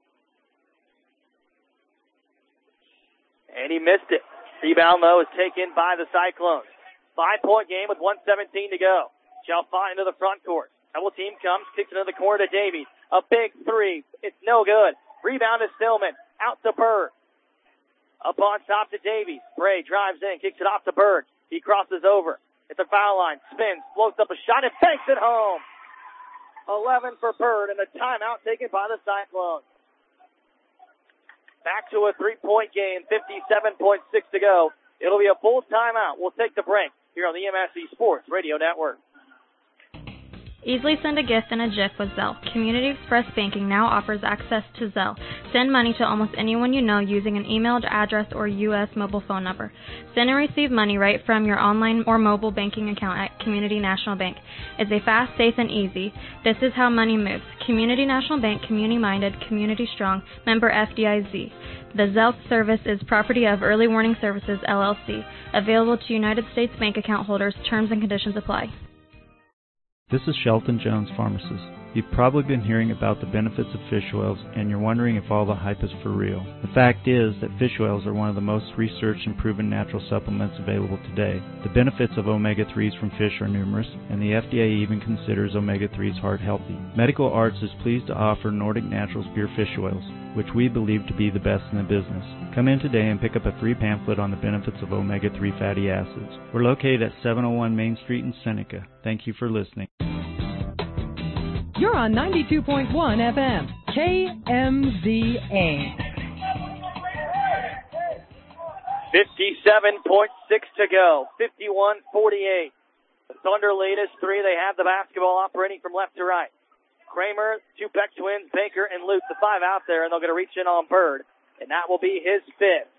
And he missed it. Rebound, though, is taken by the Cyclones. Five-point game with one seventeen to go. Chalfont into the front court. Double team comes, kicks it into the corner to Davies. A big three. It's no good. Rebound to Stillman. Out to Bird. Up on top to Davies. Bray drives in, kicks it off to Bird. He crosses over at the foul line. Spins, floats up a shot, and banks it home. eleven for Bird, and a timeout taken by the Cyclones. Back to a three-point game. fifty-seven point six to go. It'll be a full timeout. We'll take the break here on the M S C Sports Radio Network. Easily send a gift in a GIF with Zelle. Community Express Banking now offers access to Zelle. Send money to almost anyone you know using an email address or U S mobile phone number. Send and receive money right from your online or mobile banking account at Community National Bank. It's a fast, safe, and easy. This is how money moves. Community National Bank, community-minded, community strong, member F D I Z. The Zelle service is property of Early Warning Services, L L C. Available to United States bank account holders. Terms and conditions apply. This is Shelton Jones, pharmacist. You've probably been hearing about the benefits of fish oils, and you're wondering if all the hype is for real. The fact is that fish oils are one of the most researched and proven natural supplements available today. The benefits of omega threes from fish are numerous, and the F D A even considers omega threes heart healthy. Medical Arts is pleased to offer Nordic Naturals pure fish oils, which we believe to be the best in the business. Come in today and pick up a free pamphlet on the benefits of omega three fatty acids. We're located at seven oh one Main Street in Seneca. Thank you for listening. You're on ninety-two point one F M, K M Z A. fifty-seven point six to go, fifty-one forty-eight. The Thunder latest three. They have the basketball operating from left to right. Kramer, two Beck twins, Baker, and Luke, the five out there, and they're going to reach in on Bird, and that will be his fifth.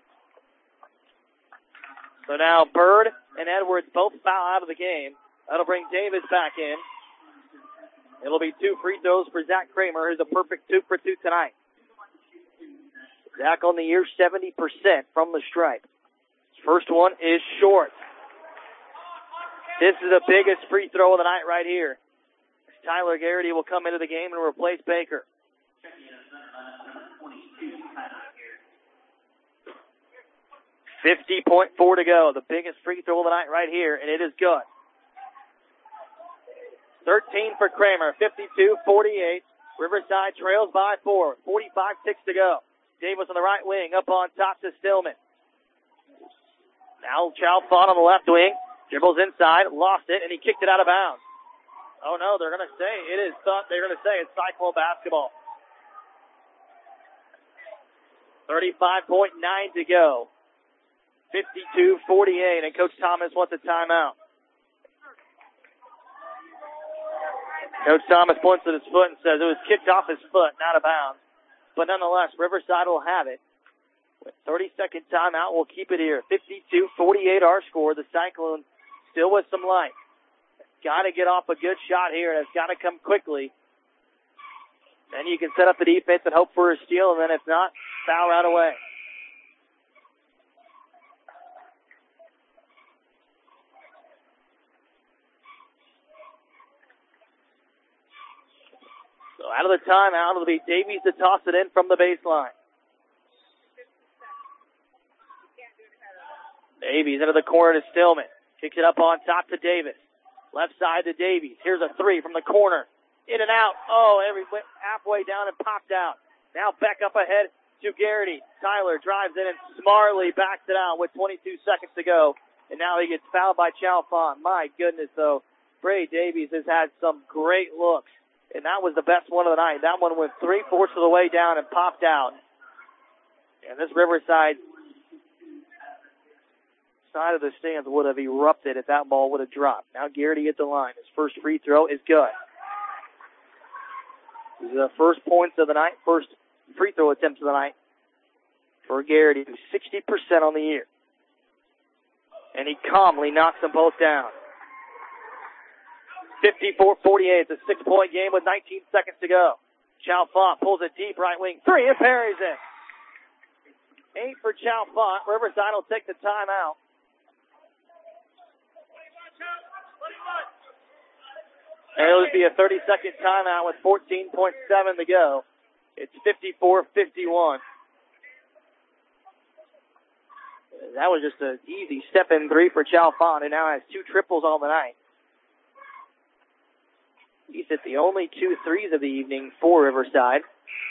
So now Bird and Edwards both foul out of the game. That'll bring Davis back in. It'll be two free throws for Zach Kramer, who's a perfect two for two tonight. Zach on the year, seventy percent from the stripe. His first one is short. This is the biggest free throw of the night right here. Tyler Garrity will come into the game and replace Baker. fifty point four to go. The biggest free throw of the night right here, and it is good. thirteen for Kramer, fifty-two forty-eight. Riverside trails by four, forty-five six to go. Davis on the right wing, up on top to Stillman. Now Chalfont on the left wing, dribbles inside, lost it, and he kicked it out of bounds. Oh no, they're going to say it is, they're going to say it's Cyclone basketball. thirty-five point nine to go. fifty-two forty-eight, and Coach Thomas wants a timeout. Coach Thomas points at his foot and says it was kicked off his foot, not out of bounds. But nonetheless, Riverside will have it. With thirty-second timeout, we'll keep it here. fifty-two forty-eight our score. The Cyclone still with some life. Got to get off a good shot here, and it's got to come quickly. Then you can set up the defense and hope for a steal, and then if not, foul right away. So out of the timeout, it'll be Davies to toss it in from the baseline. Davies into the corner to Stillman. Kicks it up on top to Davis. Left side to Davies. Here's a three from the corner. In and out. Oh, every went halfway down and popped out. Now back up ahead to Garrity. Tyler drives in and smartly backs it out with twenty-two seconds to go. And now he gets fouled by Chalfont. My goodness, though. Bray Davies has had some great looks. And that was the best one of the night. That one went three-fourths of the way down and popped out. And this Riverside side of the stands would have erupted if that ball would have dropped. Now Garrity at the line. His first free throw is good. This is the first points of the night, first free throw attempt of the night for Garrity, who's sixty percent on the year. And he calmly knocks them both down. fifty-four forty-eight. It's a six-point game with nineteen seconds to go. Chalfont pulls a deep right wing three and parries it. Eight for Chalfont. Riverside will take the timeout. And it'll be a thirty-second timeout with fourteen point seven to go. It's fifty-four fifty-one. That was just an easy step-in three for Chalfont, who now has two triples on the night. He's hit the only two threes of the evening for Riverside.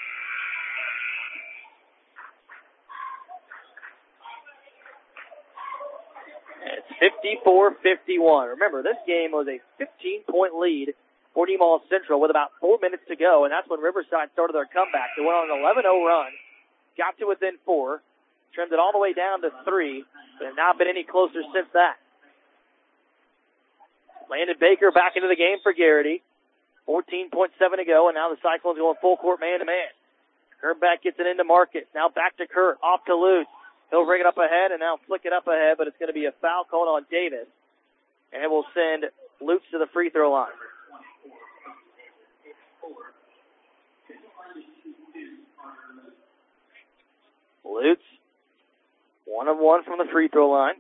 It's fifty-four fifty-one. Remember, this game was a fifteen-point lead for Nemaha Central with about four minutes to go, and that's when Riverside started their comeback. They went on an eleven oh run, got to within four, trimmed it all the way down to three, but have not been any closer since that. Landon Baker back into the game for Garrity. fourteen point seven to go, and now the Cyclones going full court man-to-man. Kernback gets it into Marcus. Now back to Kurt. Off to Lutz. He'll bring it up ahead and now flick it up ahead, but it's going to be a foul called on Davis. And it will send Lutz to the free throw line. Lutz, one of one from the free throw line.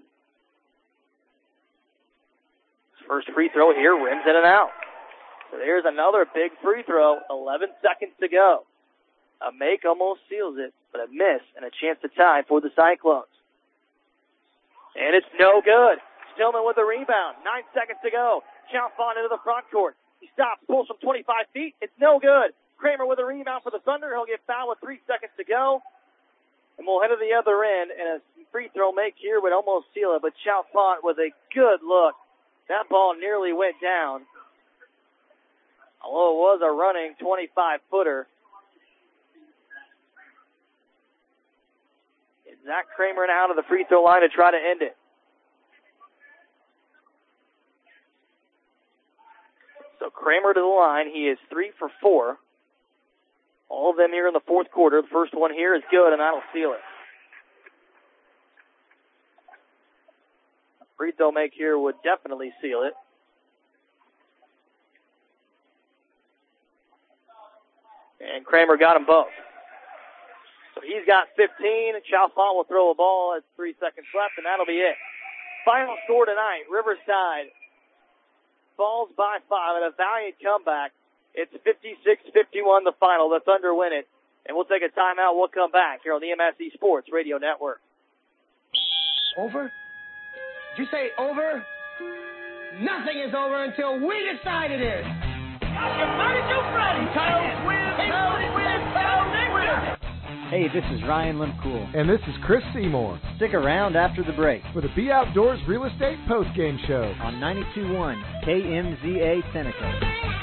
His first free throw here, rims in and out. So there's another big free throw, eleven seconds to go. A make almost seals it, but a miss and a chance to tie for the Cyclones. And it's no good. Stillman with the rebound. Nine seconds to go. Chalfant into the front court. He stops, pulls from twenty-five feet. It's no good. Kramer with a rebound for the Thunder. He'll get fouled with three seconds to go. And we'll head to the other end, and a free throw make here would almost seal it, but Chalfant with a good look. That ball nearly went down. Although it was a running twenty-five footer. Zach Kramer now to the free throw line to try to end it. So Kramer to the line. He is three for four. All of them here in the fourth quarter. The first one here is good, and that'll seal it. A free throw make here would definitely seal it. And Kramer got them both. So he's got fifteen, and Chalfant will throw a ball at three seconds left, and that'll be it. Final score tonight, Riverside falls by five in a valiant comeback. It's fifty-six fifty-one the final. The Thunder win it. And we'll take a timeout. We'll come back here on the M S C Sports Radio Network. Over? Did you say over? Nothing is over until we decide it is. Hey, this is Ryan Limcool. And this is Chris Seymour. Stick around after the break for the Be Outdoors Real Estate Postgame Show on ninety-two point one K M Z A Seneca.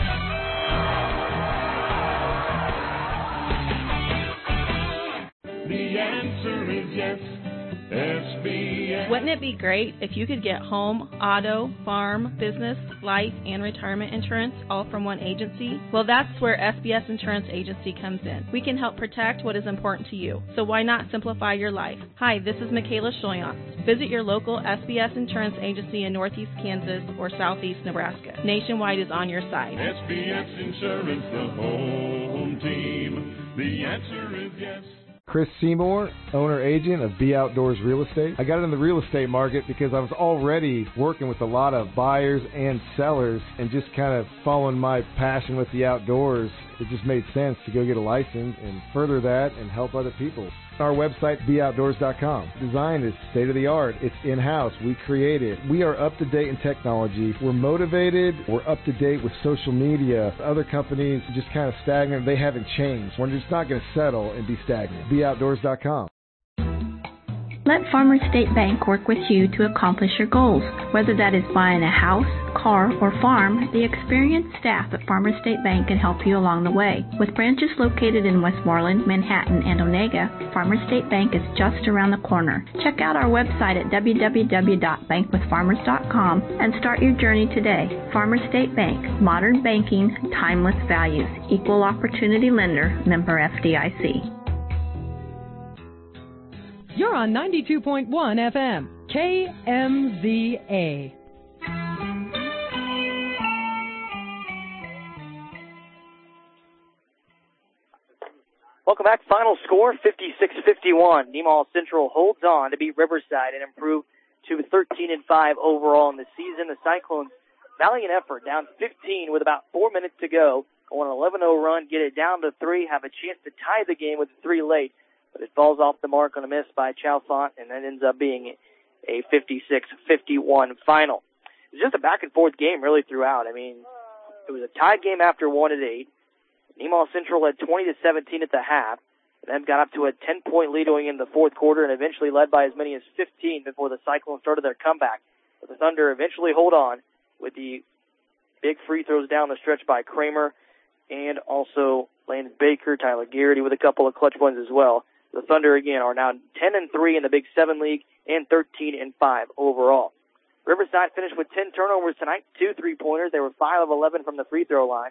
The answer is yes. S B S. Wouldn't it be great if you could get home, auto, farm, business, life, and retirement insurance all from one agency? Well, that's where S B S Insurance Agency comes in. We can help protect what is important to you. So why not simplify your life? Hi, this is Michaela Shoyance. Visit your local S B S Insurance Agency in Northeast Kansas or Southeast Nebraska. Nationwide is on your side. S B S Insurance, the home team. The answer is yes. Chris Seymour, owner-agent of Be Outdoors Real Estate. I got in the real estate market because I was already working with a lot of buyers and sellers and just kind of following my passion with the outdoors. It just made sense to go get a license and further that and help other people. Our website, be outdoors dot com. Design is state-of-the-art. It's in-house. We create it. We are up-to-date in technology. We're motivated. We're up-to-date with social media. Other companies are just kind of stagnant. They haven't changed. We're just not going to settle and be stagnant. be outdoors dot com. Let Farmers State Bank work with you to accomplish your goals. Whether that is buying a house, car, or farm, the experienced staff at Farmers State Bank can help you along the way. With branches located in Westmoreland, Manhattan, and Onega, Farmers State Bank is just around the corner. Check out our website at w w w dot bank with farmers dot com and start your journey today. Farmers State Bank, modern banking, timeless values, equal opportunity lender, member F D I C. You're on ninety-two point one F M, K M Z A. Welcome back. Final score, fifty-six fifty-one. Nemaha Central holds on to beat Riverside and improve to thirteen and five overall in the season. The Cyclones, valiant effort, down fifteen with about four minutes to go. Go on an eleven oh run, get it down to three, have a chance to tie the game with three late. But it falls off the mark on a miss by Chalfant, and that ends up being a fifty-six fifty-one final. It was just a back-and-forth game really throughout. I mean, it was a tied game after one at eight. Nemaha Central led twenty to seventeen at the half, and then got up to a ten-point lead going in the fourth quarter and eventually led by as many as fifteen before the Cyclones started their comeback. But the Thunder eventually hold on with the big free throws down the stretch by Kramer and also Lance Baker, Tyler Garrity with a couple of clutch ones as well. The Thunder, again, are now ten and three in the Big Seven League and thirteen and five overall. Riverside finished with ten turnovers tonight, two three-pointers. They were five of eleven from the free throw line.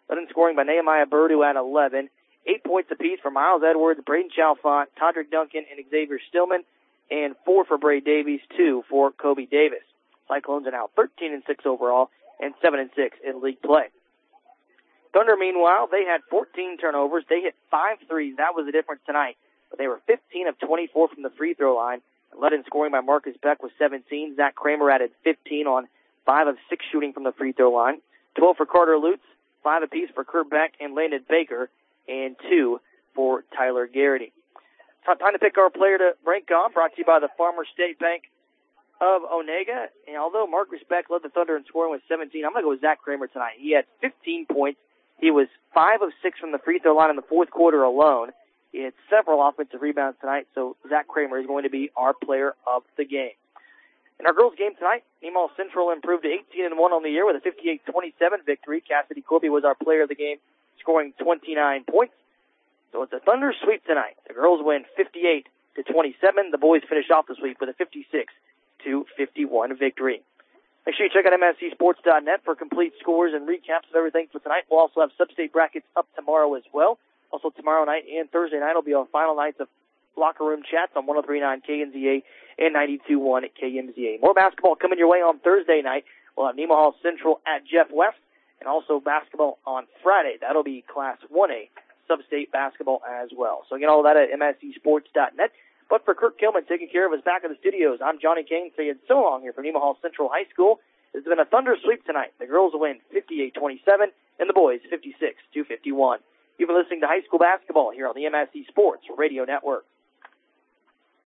led in scoring by Nehemiah Burdu at eleven. Eight points apiece for Miles Edwards, Braden Chalfont, Todrick Duncan, and Xavier Stillman, and four for Bray Davies, two for Kobe Davis. Cyclones are now thirteen and six overall and seven and six in league play. Thunder, meanwhile, they had fourteen turnovers. They hit five threes. That was the difference tonight. But they were fifteen of twenty-four from the free throw line. Led in scoring by Marcus Beck with seventeen. Zach Kramer added fifteen on five of six shooting from the free throw line. twelve for Carter Lutz, five apiece for Kurt Beck and Landon Baker, and two for Tyler Garrity. Time to pick our player to break off, brought to you by the Farmer State Bank of Onega. And although Marcus Beck led the Thunder in scoring with seventeen, I'm going to go with Zach Kramer tonight. He had fifteen points. He was five of six from the free throw line in the fourth quarter alone. He had several offensive rebounds tonight, so Zach Kramer is going to be our player of the game. In our girls' game tonight, Nemaha Central improved to eighteen and one on the year with a fifty-eight twenty-seven victory. Cassidy Corby was our player of the game, scoring twenty-nine points. So it's a Thunder sweep tonight. The girls win fifty-eight to twenty-seven. The boys finish off the sweep with a fifty-six to fifty-one victory. Make sure you check out M S C Sports dot net for complete scores and recaps of everything for tonight. We'll also have sub-state brackets up tomorrow as well. Also tomorrow night and Thursday night will be our final nights of locker room chats on one oh three point nine K M Z A and ninety-two point one at K M Z A. More basketball coming your way on Thursday night. We'll have Nemaha Central at Jeff West, and also basketball on Friday. That'll be Class one A sub-state basketball as well. So again, all of that at M S C Sports dot net. But for Kirk Kilman taking care of us back in the studios, I'm Johnny Kane saying so long here from Nemaha Central High School. It's been a Thunder sweep tonight. The girls win fifty-eight twenty-seven, and the boys fifty-six to fifty-one. You've been listening to high school basketball here on the M S C Sports Radio Network.